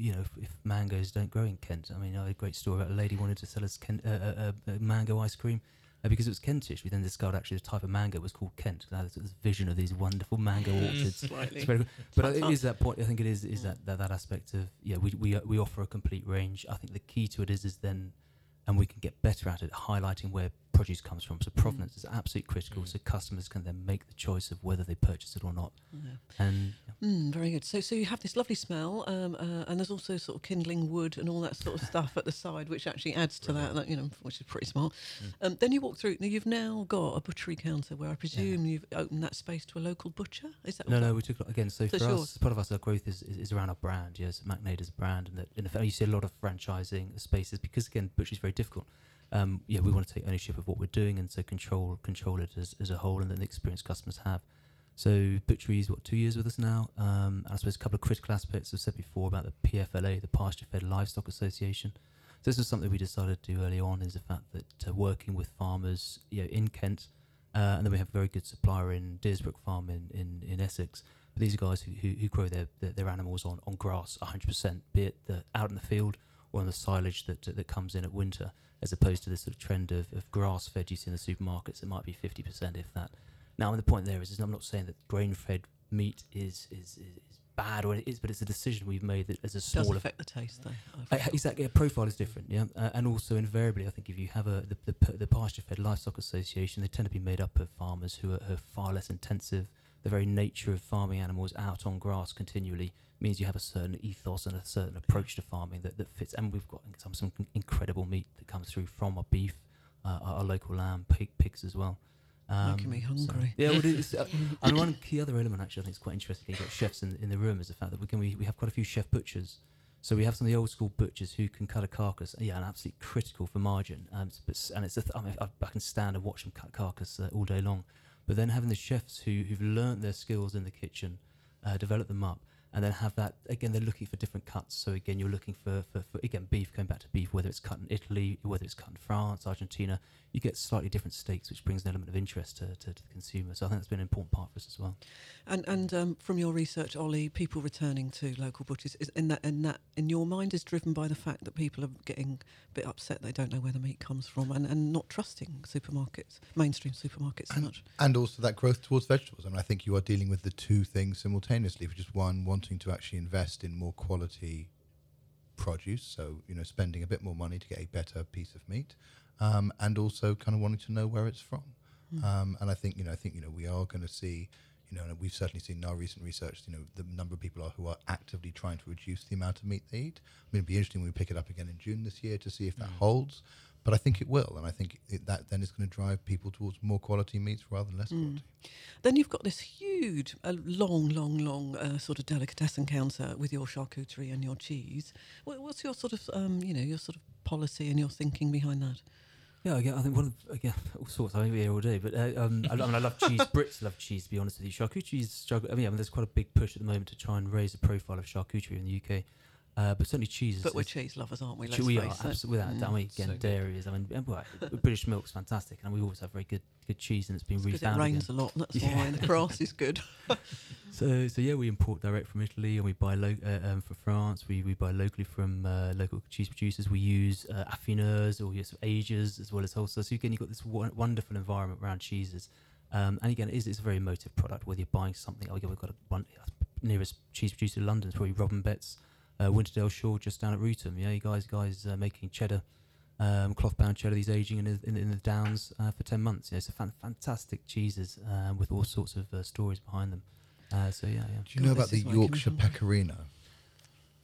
if mangoes don't grow in Kent, I had a great story about a lady wanted to sell us a mango ice cream because it was Kentish. We then discovered actually the type of mango was called Kent. Now there's this vision of these wonderful mango orchards. It's very good. But it is that point. I think it is that aspect of we offer a complete range. I think the key to it is then, and we can get better at it, highlighting where produce comes from. So provenance is absolutely critical, so customers can then make the choice of whether they purchase it or not. And very good. So you have this lovely smell, and there's also sort of kindling wood and all that sort of stuff at the side, which actually adds to that, which is pretty smart. Then you walk through. Now you've now got a butchery counter where I presume you've opened that space to a local butcher. Is that no? We took again. So for us, part of our growth is around our brand. Yes, Macnade is a brand, and that in effect you see a lot of franchising spaces because again, butchery is very difficult. We want to take ownership of what we're doing and so control it as a whole, and then the experience customers have. So butchery is 2 years with us now. And I suppose a couple of critical aspects I've said before about the PFLA, the Pasture Fed Livestock Association. So this is something we decided to do early on, is the fact that working with farmers in Kent, and then we have a very good supplier in Deersbrook Farm in Essex. But these are guys who grow their animals on grass 100%, be it out in the field or on the silage that comes in at winter, as opposed to this sort of trend of grass-fed you see in the supermarkets. It might be 50%, if that. Now, the point there is I'm not saying that grain-fed meat is bad, or it is, but it's a decision we've made that as a smaller... Does affect the taste, though. Exactly. A profile is different, yeah. And also, invariably, I think if you have the Pasture-Fed Livestock Association, they tend to be made up of farmers who are far less intensive. The very nature of farming animals out on grass continually means you have a certain ethos and a certain approach to farming that fits. And we've got some incredible meat that comes through from our beef, our local lamb, pigs as well. Making me hungry. So, and one key other element, actually, I think is quite interesting. You've got chefs in the room, is the fact that we have quite a few chef butchers. So we have some of the old school butchers who can cut a carcass, and absolutely critical for margin. I can stand and watch them cut carcass all day long. But then having the chefs who've learnt their skills in the kitchen, develop them up, and then have that, again, they're looking for different cuts. So again, you're looking for again, beef, going back to beef, whether it's cut in Italy, whether it's cut in France, Argentina, you get slightly different steaks, which brings an element of interest to the consumer. So I think that's been an important part for us as well. And from your research, Ollie, people returning to local butchers, is in your mind is driven by the fact that people are getting a bit upset they don't know where the meat comes from, and not trusting supermarkets, mainstream supermarkets so much. And also that growth towards vegetables. I think you are dealing with the two things simultaneously, which is one, wanting to actually invest in more quality produce, so spending a bit more money to get a better piece of meat, and also kind of wanting to know where it's from. And I think we are going to see, and we've certainly seen in our recent research, the number of people who are actively trying to reduce the amount of meat they eat. It'd be interesting when we pick it up again in June this year to see if that holds. But I think it will, and I think that then is going to drive people towards more quality meats rather than less quality. Then you've got this huge, long sort of delicatessen counter with your charcuterie and your cheese. What's your sort of, your sort of policy and your thinking behind that? Yeah, I think all sorts. I won't be here all day, but I love cheese. Brits love cheese, to be honest with you. Charcuterie is struggle. There's quite a big push at the moment to try and raise the profile of charcuterie in the UK. But certainly cheese. But we're cheese lovers, aren't we? We are, absolutely. Without doubt. Again, dairy is. British milk's fantastic, and we always have very good cheese, and it's been refound. It rains a lot. That's why the grass is good. So we import direct from Italy, and we buy for France. We buy locally from local cheese producers. We use affineurs or agers as well as wholesale. So again, you've got this wonderful environment around cheeses. And again, it's a very emotive product. Whether you're buying something, we've got nearest cheese producer in London is probably Robin Betts. Winterdale Shaw just down at Rootham. Yeah, you guys making cheddar, cloth-bound cheddar. He's aging in the Downs for 10 months. So fantastic cheeses with all sorts of stories behind them. Do you know about the Yorkshire Pecorino?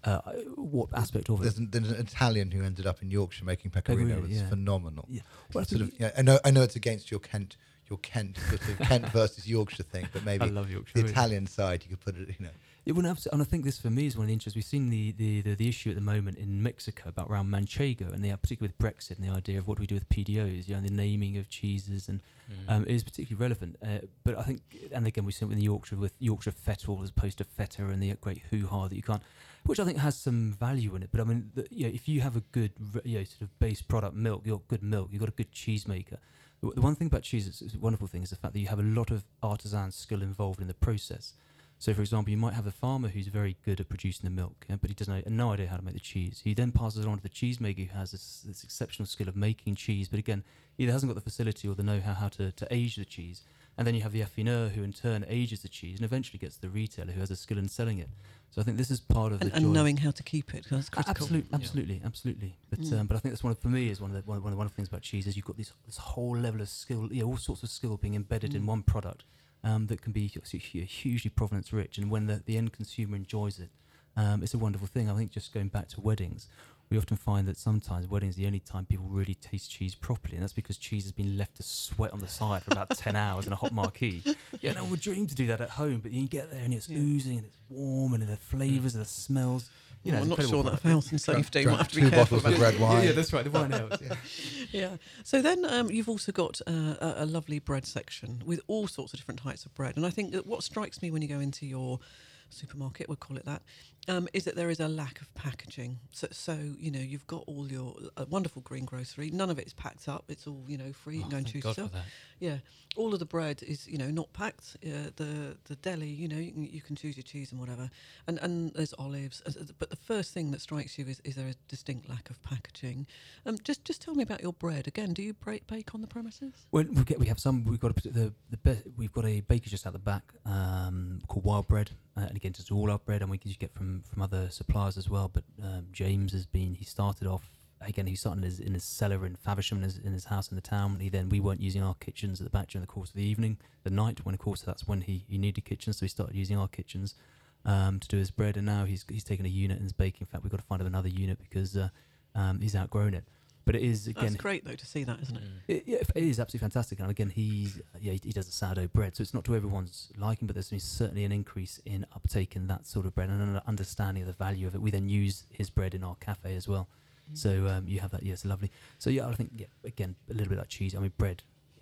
what aspect of it? There's an Italian who ended up in Yorkshire making pecorino. Pecorino, It's yeah. phenomenal. Yeah. Well, I Sort think of, yeah, I know it's against your Kent sort of Kent versus Yorkshire thing, but maybe I love Yorkshire, the really. Italian side you could put it, It wouldn't absolutely, and I think this for me is one of the interests. We've seen the issue at the moment in Mexico about around Manchego, and particularly with Brexit and the idea of what do we do with PDOs, the naming of cheeses, and it is particularly relevant. But I think, and again, we've seen it with Yorkshire with Yorkshire Fettle as opposed to Feta, and the great hoo-ha that you can't, which I think has some value in it. But I mean, if you have a good sort of base product milk, you've got a good cheesemaker. The one thing about cheese is a wonderful thing is the fact that you have a lot of artisan skill involved in the process. So, for example, you might have a farmer who's very good at producing the milk, but he doesn't no idea how to make the cheese. He then passes it on to the cheesemaker who has this exceptional skill of making cheese, but again, either hasn't got the facility or the know-how how to age the cheese. And then you have the affineur who in turn ages the cheese and eventually gets the retailer who has a skill in selling it. So I think this is part of the joy. And knowing how to keep it, that's critical. Absolutely. But I think that's one of the wonderful things about cheese is you've got this whole level of skill, all sorts of skill being embedded in one product. That can be hugely provenance rich, and when the end consumer enjoys it, it's a wonderful thing. I think just going back to weddings, we often find that sometimes weddings are the only time people really taste cheese properly, and that's because cheese has been left to sweat on the side for about 10 hours in a hot marquee. Yeah, no one would dream to do that at home, but you get there and it's oozing and it's warm and the flavours and the smells. I'm not sure that for health and safety. Might have to be two careful bottles about of red wine. Yeah, that's right. The wine helps. Yeah. So then you've also got a lovely bread section with all sorts of different types of bread. And I think that what strikes me when you go into your supermarket, we'll call it that, is that there is a lack of packaging. So you've got all your wonderful green grocery. None of it is packed up. It's all, free. You can go and choose yourself. Yeah. All of the bread is, not packed. The deli, you can choose your cheese and whatever. And there's olives. But the first thing that strikes you is there a distinct lack of packaging. Just tell me about your bread. Again, do you bake on the premises? Well, we have some. We've got we've got a baker just out the back called Wild Bread, and again, just all our bread, and we can just get from other suppliers as well. But James he started off. Again, he started in his cellar in Faversham, in his house in the town. We weren't using our kitchens at the back during the course of the evening, the night, when of course that's when he needed kitchens, so he started using our kitchens to do his bread, and now he's taken a unit and is baking. In fact, we've got to find him another unit because he's outgrown it. But it is, again... That's great, though, to see that, isn't it? It is absolutely fantastic. And again, he does a sourdough bread, so it's not to everyone's liking, but there's certainly an increase in uptake in that sort of bread and an understanding of the value of it. We then use his bread in our cafe as well. So you have that, it's lovely. So I think, again, a little bit like cheese. I mean, bread,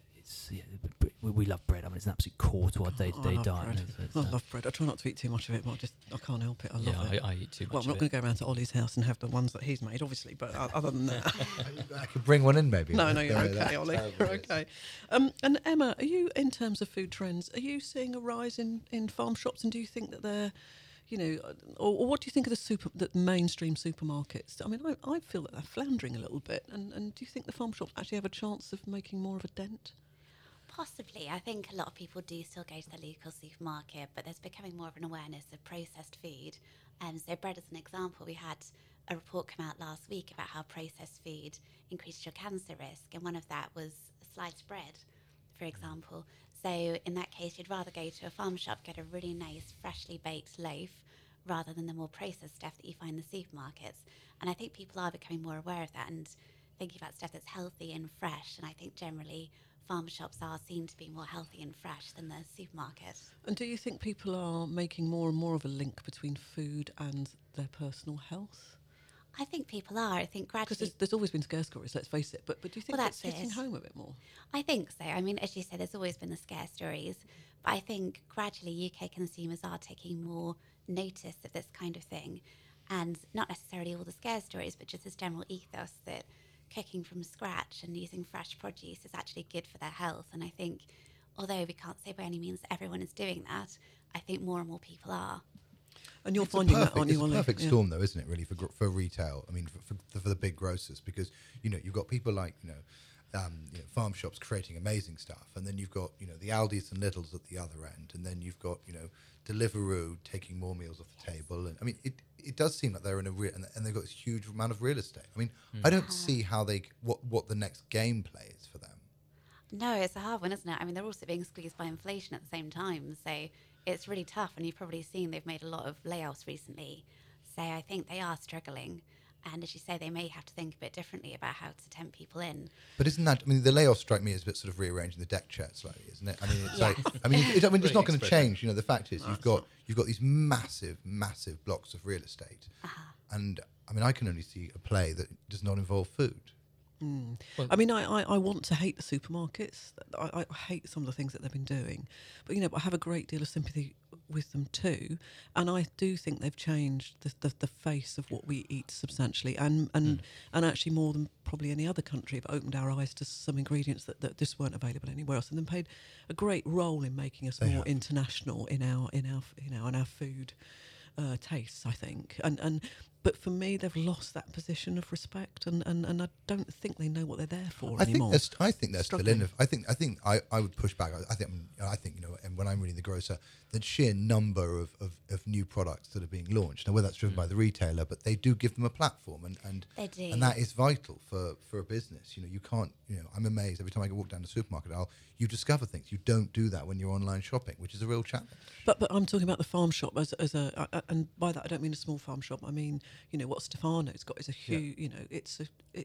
we love bread. I mean, it's an absolute core to our day-to-day diet. I love bread. I try not to eat too much of it, but I can't help it. I love it. I eat too much. Well, I'm not going to go around to Ollie's house and have the ones that he's made, obviously, but other than that... I could bring one in, maybe. No, you're okay, Ollie. You're okay. And Emma, are you, in terms of food trends, are you seeing a rise in farm shops, and do you think that they're... or what do you think of the mainstream supermarkets? I mean, I feel that they're floundering a little bit. And do you think the farm shops actually have a chance of making more of a dent? Possibly. I think a lot of people do still go to the local supermarket, but there's becoming more of an awareness of processed food. So bread as an example, we had a report come out last week about how processed food increased your cancer risk, and one of that was sliced bread, for example. So in that case, you'd rather go to a farm shop, get a really nice, freshly baked loaf, rather than the more processed stuff that you find in the supermarkets. And I think people are becoming more aware of that and thinking about stuff that's healthy and fresh. And I think generally farm shops are seen to be more healthy and fresh than the supermarket. And do you think people are making more and more of a link between food and their personal health? I think people are. I think gradually... Because there's always been scare stories, let's face it. But do you think that's hitting home a bit more? I think so. I mean, as you said, there's always been the scare stories. But I think gradually UK consumers are taking more notice of this kind of thing. And not necessarily all the scare stories, but just this general ethos that cooking from scratch and using fresh produce is actually good for their health. And I think, although we can't say by any means that everyone is doing that, I think more and more people are. And you're finding that, aren't you, Ollie? It's a perfect storm, though, isn't it, really, for retail? I mean, for the big grocers, because, you've got people like, farm shops creating amazing stuff, and then you've got, the Aldis and Lidls at the other end, and then you've got, Deliveroo taking more meals off the table. And I mean, it does seem like they're in and they've got this huge amount of real estate. I mean, I don't see how what the next gameplay is for them. No, it's a hard one, isn't it? I mean, they're also being squeezed by inflation at the same time, so it's really tough. And you've probably seen they've made a lot of layoffs recently. So I think they are struggling. And as you say, they may have to think a bit differently about how to tempt people in. But isn't that? I mean, the layoffs strike me as a bit sort of rearranging the deck chair slightly, isn't it? I mean, it's Yes. like, I mean, it's not Brilliant going to change. You know, the fact is, No, you've it's got not. you've got these massive blocks of real estate, and I mean, I can only see a play that does not involve food. I mean, I want to hate the supermarkets. I hate some of the things that they've been doing. But, you know, I have a great deal of sympathy with them too. And I do think they've changed the face of what we eat substantially. And actually more than probably any other country have opened our eyes to some ingredients that just weren't available anywhere else. And then played a great role in making us more international in our food tastes, I think. But for me, they've lost that position of respect, and I don't think they know what they're there for anymore. I think they're still Struggling. in. I would push back. I think you know, and when I'm reading the grocer, the sheer number of new products that are being launched. Now, whether that's driven by the retailer, but they do give them a platform, and They do. and that is vital for a business. You know, you can't. You know, I'm amazed every time I walk down the supermarket aisle, you discover things. You don't do that when you're online shopping, which is a real challenge. But I'm talking about the farm shop as and by that I don't mean a small farm shop. I mean, you know, what Stefano's got is a huge. You know, it's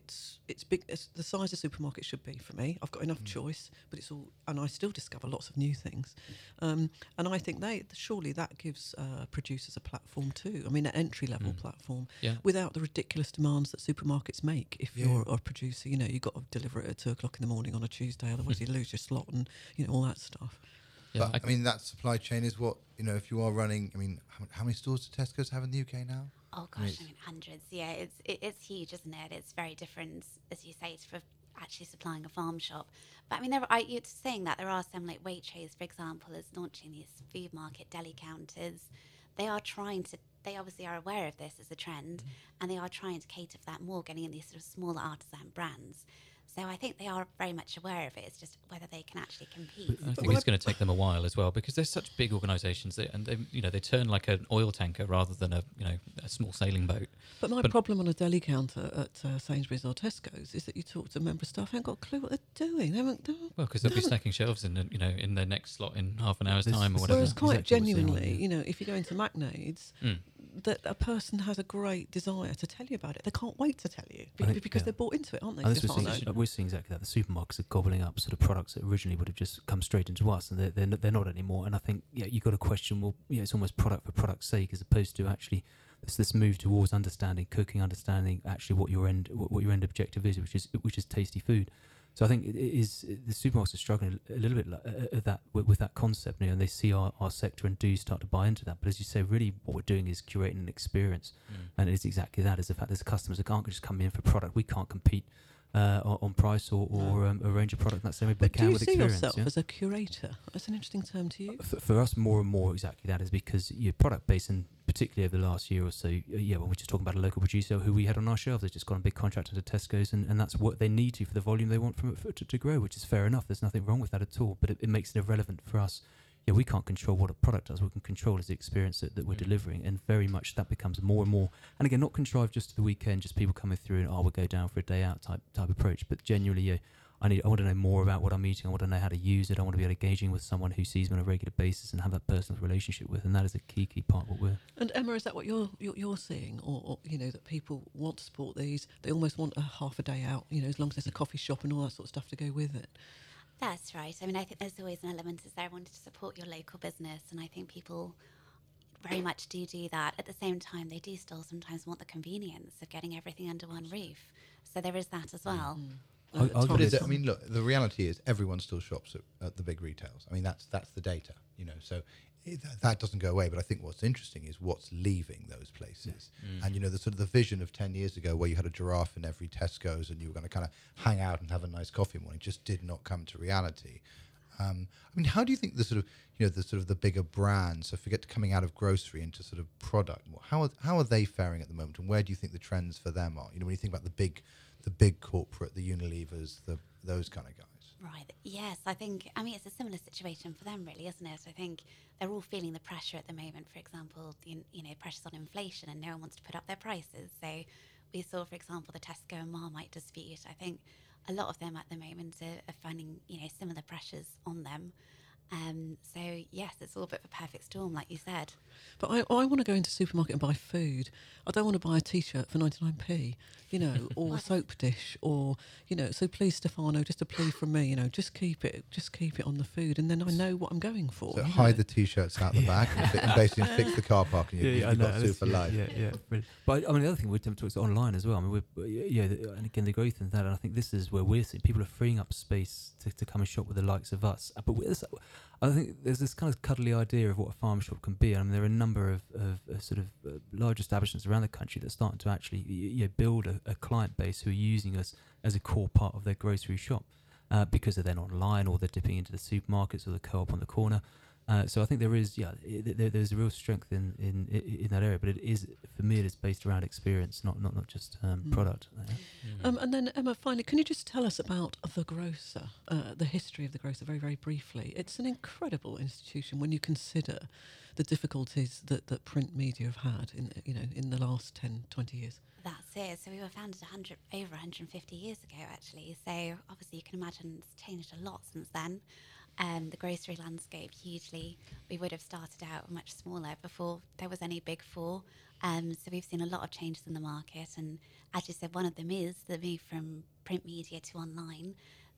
big. It's the size a supermarket should be for me. I've got enough choice, but it's all, and I still discover lots of new things. And I think surely that gives producers a platform too. I mean, an entry level platform without the ridiculous demands that supermarkets make. If you're a producer, you know, you've got to deliver it at 2:00 in the morning on a Tuesday, otherwise you lose your slot and you know all that stuff. Yeah, But I mean, that supply chain is what, you know, if you are running. I mean, how many stores do Tesco's have in the UK now? Oh gosh, I mean hundreds. Yeah, it's huge, isn't it? It's very different, as you say, for actually supplying a farm shop. But I mean, you're saying that there are some, like Waitrose, for example, is launching these food market deli counters. They obviously are aware of this as a trend, and they are trying to cater for that more, getting in these sort of smaller artisan brands. So I think they are very much aware of it. It's just whether they can actually compete. I think it's going to take them a while as well, because they're such big organisations, and they turn like an oil tanker rather than a small sailing boat. But my problem on a deli counter at Sainsbury's or Tesco's is that you talk to member staff, they haven't got a clue what they're doing. They haven't done. Well, because they'll be stacking shelves in their next slot in half an hour's time or whatever. Whereas quite Exactly what's going on, genuinely, yeah. you know, if you go into McNaid's, that a person has a great desire to tell you about it. They can't wait to tell you I think, because yeah. they're bought into it, aren't they? And this Stefano? we're seeing exactly that. The supermarkets are gobbling up sort of products that originally would have just come straight into us, and they're not anymore. And I think you've got to question, well, it's almost product for product's sake, as opposed to actually this move towards understanding cooking, understanding actually what your end objective is, which is tasty food. So I think it is the supermarkets are struggling a little bit with that concept, and they see our sector and do start to buy into that. But as you say, really what we're doing is curating an experience, and it's exactly that. Is the fact that customers that can't just come in for product. We can't compete on price or a range of product. That's the same way we But can do you with see experience. yourself Yeah? as a curator? That's an interesting term to use. For us, more and more exactly that is because your product base, and particularly over the last year or so, when we're just talking about a local producer who we had on our shelves, they've just got a big contract into Tesco's, and that's what they need for the volume they want to grow, which is fair enough. There's nothing wrong with that at all, but it makes it irrelevant for us. We can't control what a product does. What we can control is the experience that we're delivering, and very much that becomes more and more. And again, not contrived just to the weekend, just people coming through and we'll go down for a day out type approach. But genuinely, I want to know more about what I'm eating. I want to know how to use it. I want to be engaging with someone who sees me on a regular basis and have that personal relationship with. And that is a key part of what we're. And Emma, is that what you're seeing, or that people want to support these? They almost want a half a day out, as long as there's a coffee shop and all that sort of stuff to go with it. That's right. I mean, I think there's always an element as there wanting to support your local business, and I think people very much do that. At the same time, they do still sometimes want the convenience of getting everything under one roof. So there is that as well. I mean, look, the reality is everyone still shops at the big retails. I mean, that's the data, so that doesn't go away. But I think what's interesting is what's leaving those places. And, the sort of the vision of 10 years ago where you had a giraffe in every Tesco's and you were going to kind of hang out and have a nice coffee morning just did not come to reality. I mean, how do you think the sort of the bigger brands, so forget coming out of grocery into sort of product, how are they faring at the moment, and where do you think the trends for them are? When you think about the big corporate, the Unilevers, those kind of guys. Right. Yes, I mean, it's a similar situation for them, really, isn't it? I think they're all feeling the pressure at the moment. For example, pressures on inflation, and no one wants to put up their prices. So we saw, for example, the Tesco and Marmite dispute. I think a lot of them at the moment are finding, similar pressures on them. So yes, it's all a bit of a perfect storm, like you said. But I want to go into the supermarket and buy food. I don't want to buy a T-shirt for 99p, or a soap dish, or So please, Stefano, just a plea from me. Just keep it on the food, and then I know what I'm going for. So hide the T-shirts out the back and basically fix the car park, and you've got super life. Yeah. But I mean, the other thing we tend to talk is online as well. I mean, and again, the growth in that, and I think this is where we're seeing people are freeing up space to come and shop with the likes of us. But I think there's this kind of cuddly idea of what a farm shop can be. I mean, there are a number of sort of large establishments around the country that are starting to actually build a client base who are using us as a core part of their grocery shop because they're then online, or they're dipping into the supermarkets or the co-op on the corner. So I think there's a real strength in that area, but it is, for me, it is based around experience, not just product. And then Emma, finally, can you just tell us about the Grocer, the history of the Grocer, very, very briefly? It's an incredible institution when you consider the difficulties that print media have had in the last 10, 20 years. That's it. So we were founded over 150 years ago, actually. So obviously you can imagine it's changed a lot since then. The grocery landscape hugely. We would have started out much smaller before there was any big four. So we've seen a lot of changes in the market, and as you said, one of them is the move from print media to online.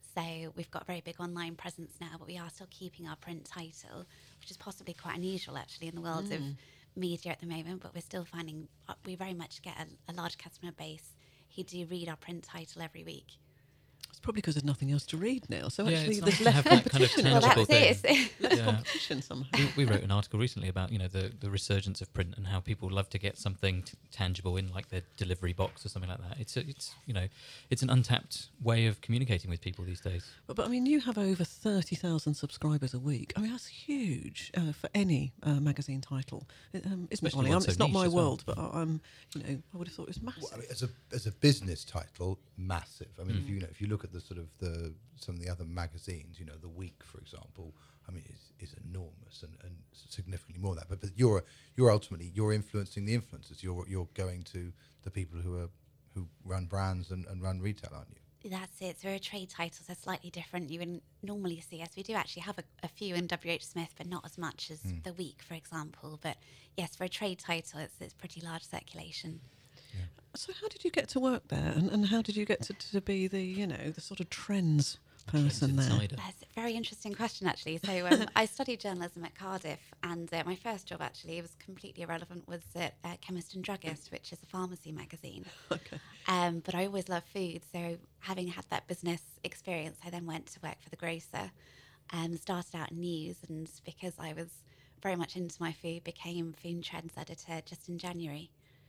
So we've got a very big online presence now, but we are still keeping our print title, which is possibly quite unusual actually in the world of media at the moment, but we're still finding we very much get a large customer base who do read our print title every week. It's probably because there's nothing else to read now. So Yeah, actually, it's there's nice to less have that kind of competition. tangible that's thing. it. Less Yeah. competition somehow. We wrote an article recently about the resurgence of print and how people love to get something tangible in like their delivery box or something like that. It's an untapped way of communicating with people these days. But I mean, you have over 30,000 subscribers a week. I mean, that's huge for any magazine title. Isn't it, Especially Ollie? one so It's not niche my as well. world, but I would have thought it was massive. Well, I mean, as a business title, massive. I mean, if you look at the sort of some of the other magazines, The Week, for example, I mean, is enormous and significantly more than that. But you're ultimately influencing the influencers. You're going to the people who run brands and run retail, aren't you? That's it. So we're a trade title, so slightly different. You wouldn't normally see us. We do actually have a few in WH Smith, but not as much as The Week, for example. But yes, for a trade title, it's pretty large circulation. Yeah. So how did you get to work there, and how did you get to be the the sort of trends person there? Insider. That's a very interesting question, actually. So I studied journalism at Cardiff, and my first job actually was completely irrelevant, was at Chemist and Druggist, which is a pharmacy magazine. Okay. But I always loved food, so having had that business experience, I then went to work for the Grocer, started out in news, and because I was very much into my food, became Food Trends editor just in January.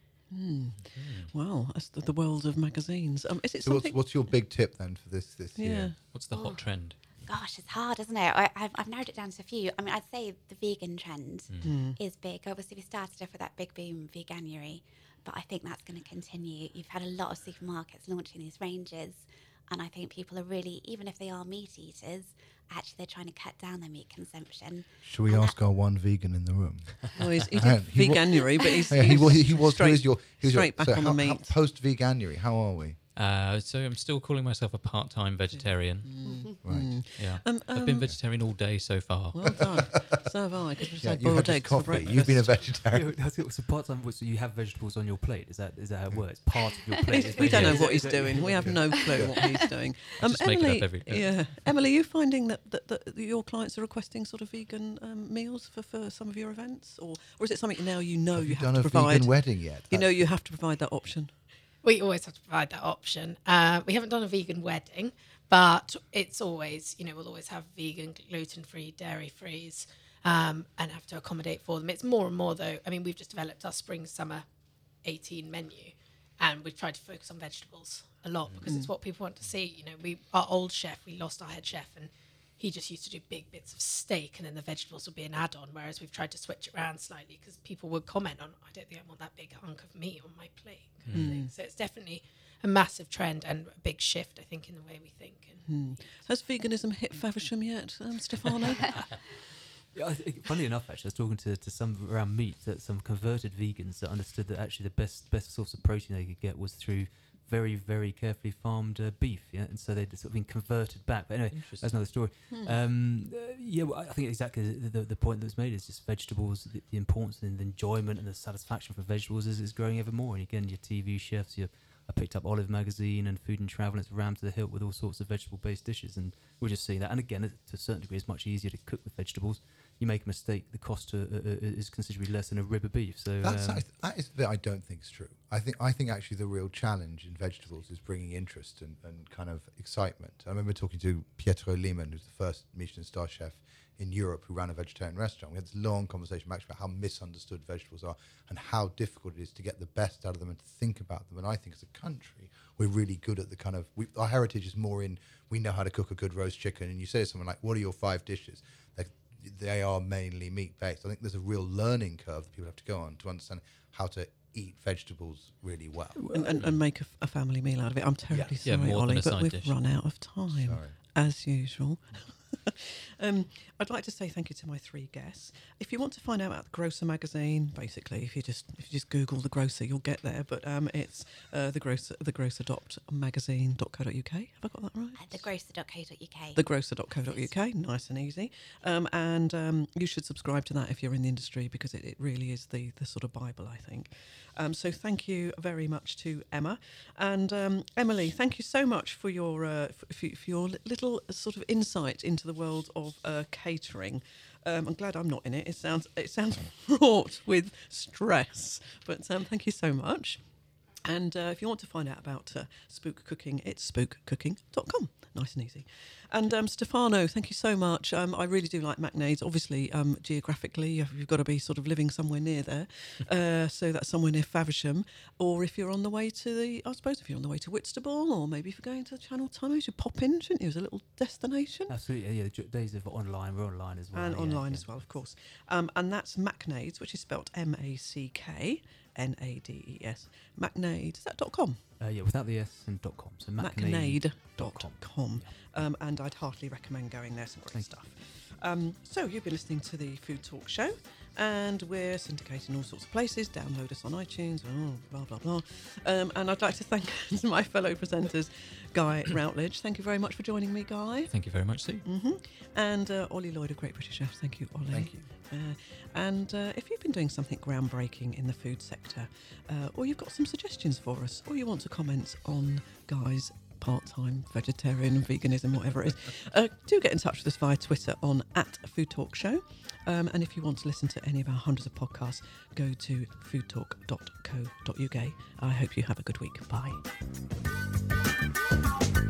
Wow, that's the world of magazines. Is it So something? what's your big tip then for this yeah. year? What's the hot trend? Gosh, it's hard, isn't it? I've narrowed it down to a few. I mean, I'd say the vegan trend is big. Obviously, we started off with that big boom in Veganuary, but I think that's going to continue. You've had a lot of supermarkets launching these ranges, and I think people are really, even if they are meat eaters, actually they're trying to cut down their meat consumption. Should we ask our one vegan in the room? Well, he He did wa- Veganuary, but he's he was straight, he was straight back on the meat. Post Veganuary, how are we? So I'm still calling myself a part-time vegetarian. Right. Yeah, I've been vegetarian all day so far. Well done. So have I, because we just Yeah, had you had boiled just eggs for coffee. breakfast. You've been a vegetarian. So part-time, so you have vegetables on your plate. Is that how it works? Part of your plate. We don't know Yeah. what he's doing. We have no clue what he's doing. Just make it Emily, up every day. yeah. Emily, are you finding that your clients are requesting sort of vegan meals for some of your events, or is it something now you Have you have done to a provide? vegan wedding yet? You have to provide that option. We always have to provide that option. We haven't done a vegan wedding, but it's always, we'll always have vegan, gluten-free, dairy-frees, and have to accommodate for them. It's more and more, though. I mean, we've just developed our spring-summer 18 menu, and we've tried to focus on vegetables a lot because it's what people want to see. Our old chef, we lost our head chef, and he just used to do big bits of steak, and then the vegetables would be an add-on, whereas we've tried to switch it around slightly because people would comment on, I don't think I want that big hunk of meat on my plate. Kind of thing. So it's definitely a massive trend and a big shift, I think, in the way we think. And Has veganism hit Faversham yet, Stefano? Yeah, funny enough, actually, I was talking to some around meat, that some converted vegans that understood that actually the best source of protein they could get was through very, very carefully farmed beef, yeah, and so they'd sort of been converted back. But anyway, that's another story. Well, I think exactly the point that was made is just vegetables, the importance and the enjoyment and the satisfaction for vegetables is growing ever more. And again, your TV chefs, I picked up Olive Magazine and Food and Travel, and it's rammed to the hilt with all sorts of vegetable-based dishes, and we're just seeing that. And again, to a certain degree, it's much easier to cook with vegetables. You make a mistake, the cost is considerably less than a rib of beef. So that is the bit I don't think is true. I think actually the real challenge in vegetables is bringing interest and kind of excitement. I remember talking to Pietro Lehmann, who's the first Michelin star chef in Europe who ran a vegetarian restaurant. We had this long conversation about how misunderstood vegetables are and how difficult it is to get the best out of them and to think about them. And I think as a country, we're really good at the kind of, our heritage is more in, we know how to cook a good roast chicken. And you say to someone like, what are your 5 dishes? They are mainly meat-based. I think there's a real learning curve that people have to go on to understand how to eat vegetables really well. And make a family meal out of it. I'm terribly sorry, Ollie, but we've run out of time, as usual. I'd like to say thank you to my 3 guests. If you want to find out about the Grocer magazine, basically, if you just Google the Grocer, you'll get there. But it's thegrocer.magazine.co.uk. Have I got that right? Thegrocer.co.uk. Thegrocer.co.uk, nice and easy. And you should subscribe to that if you're in the industry, because it really is the sort of Bible, I think. So thank you very much to Emma. And Emily, thank you so much for your little sort of insight into the world of catering. I'm glad I'm not in it. It sounds fraught with stress. But thank you so much. And if you want to find out about Spook Cooking, it's spookcooking.com. Nice and easy. And Stefano, thank you so much. I really do like McNade's. Obviously, geographically, you've got to be sort of living somewhere near there. So that's somewhere near Faversham. Or if you're on the way to if you're on the way to Whitstable, or maybe if you're going to Channel Tunnel, you should pop in, shouldn't you, as a little destination? Absolutely, yeah. The days of online, we're online as well. And online as well, of course. And that's McNade's, which is spelled MACKNADES. McNade, is that .com? Without the S and .com. So McNade.com. And I'd heartily recommend going there. Some great stuff. So you've been listening to the Food Talk Show, and we're syndicating all sorts of places. Download us on iTunes, blah, blah, blah. And I'd like to thank my fellow presenters, Guy Routledge. Thank you very much for joining me, Guy. Thank you very much, Sue. And Ollie Lloyd of Great British Chefs. Thank you, Ollie. Thank you. And if you've been doing something groundbreaking in the food sector, or you've got some suggestions for us, or you want to comment on Guy's part-time vegetarian, veganism, whatever it is, do get in touch with us via Twitter on @FoodTalkShow. And if you want to listen to any of our hundreds of podcasts, go to foodtalk.co.uk. I hope you have a good week. Bye.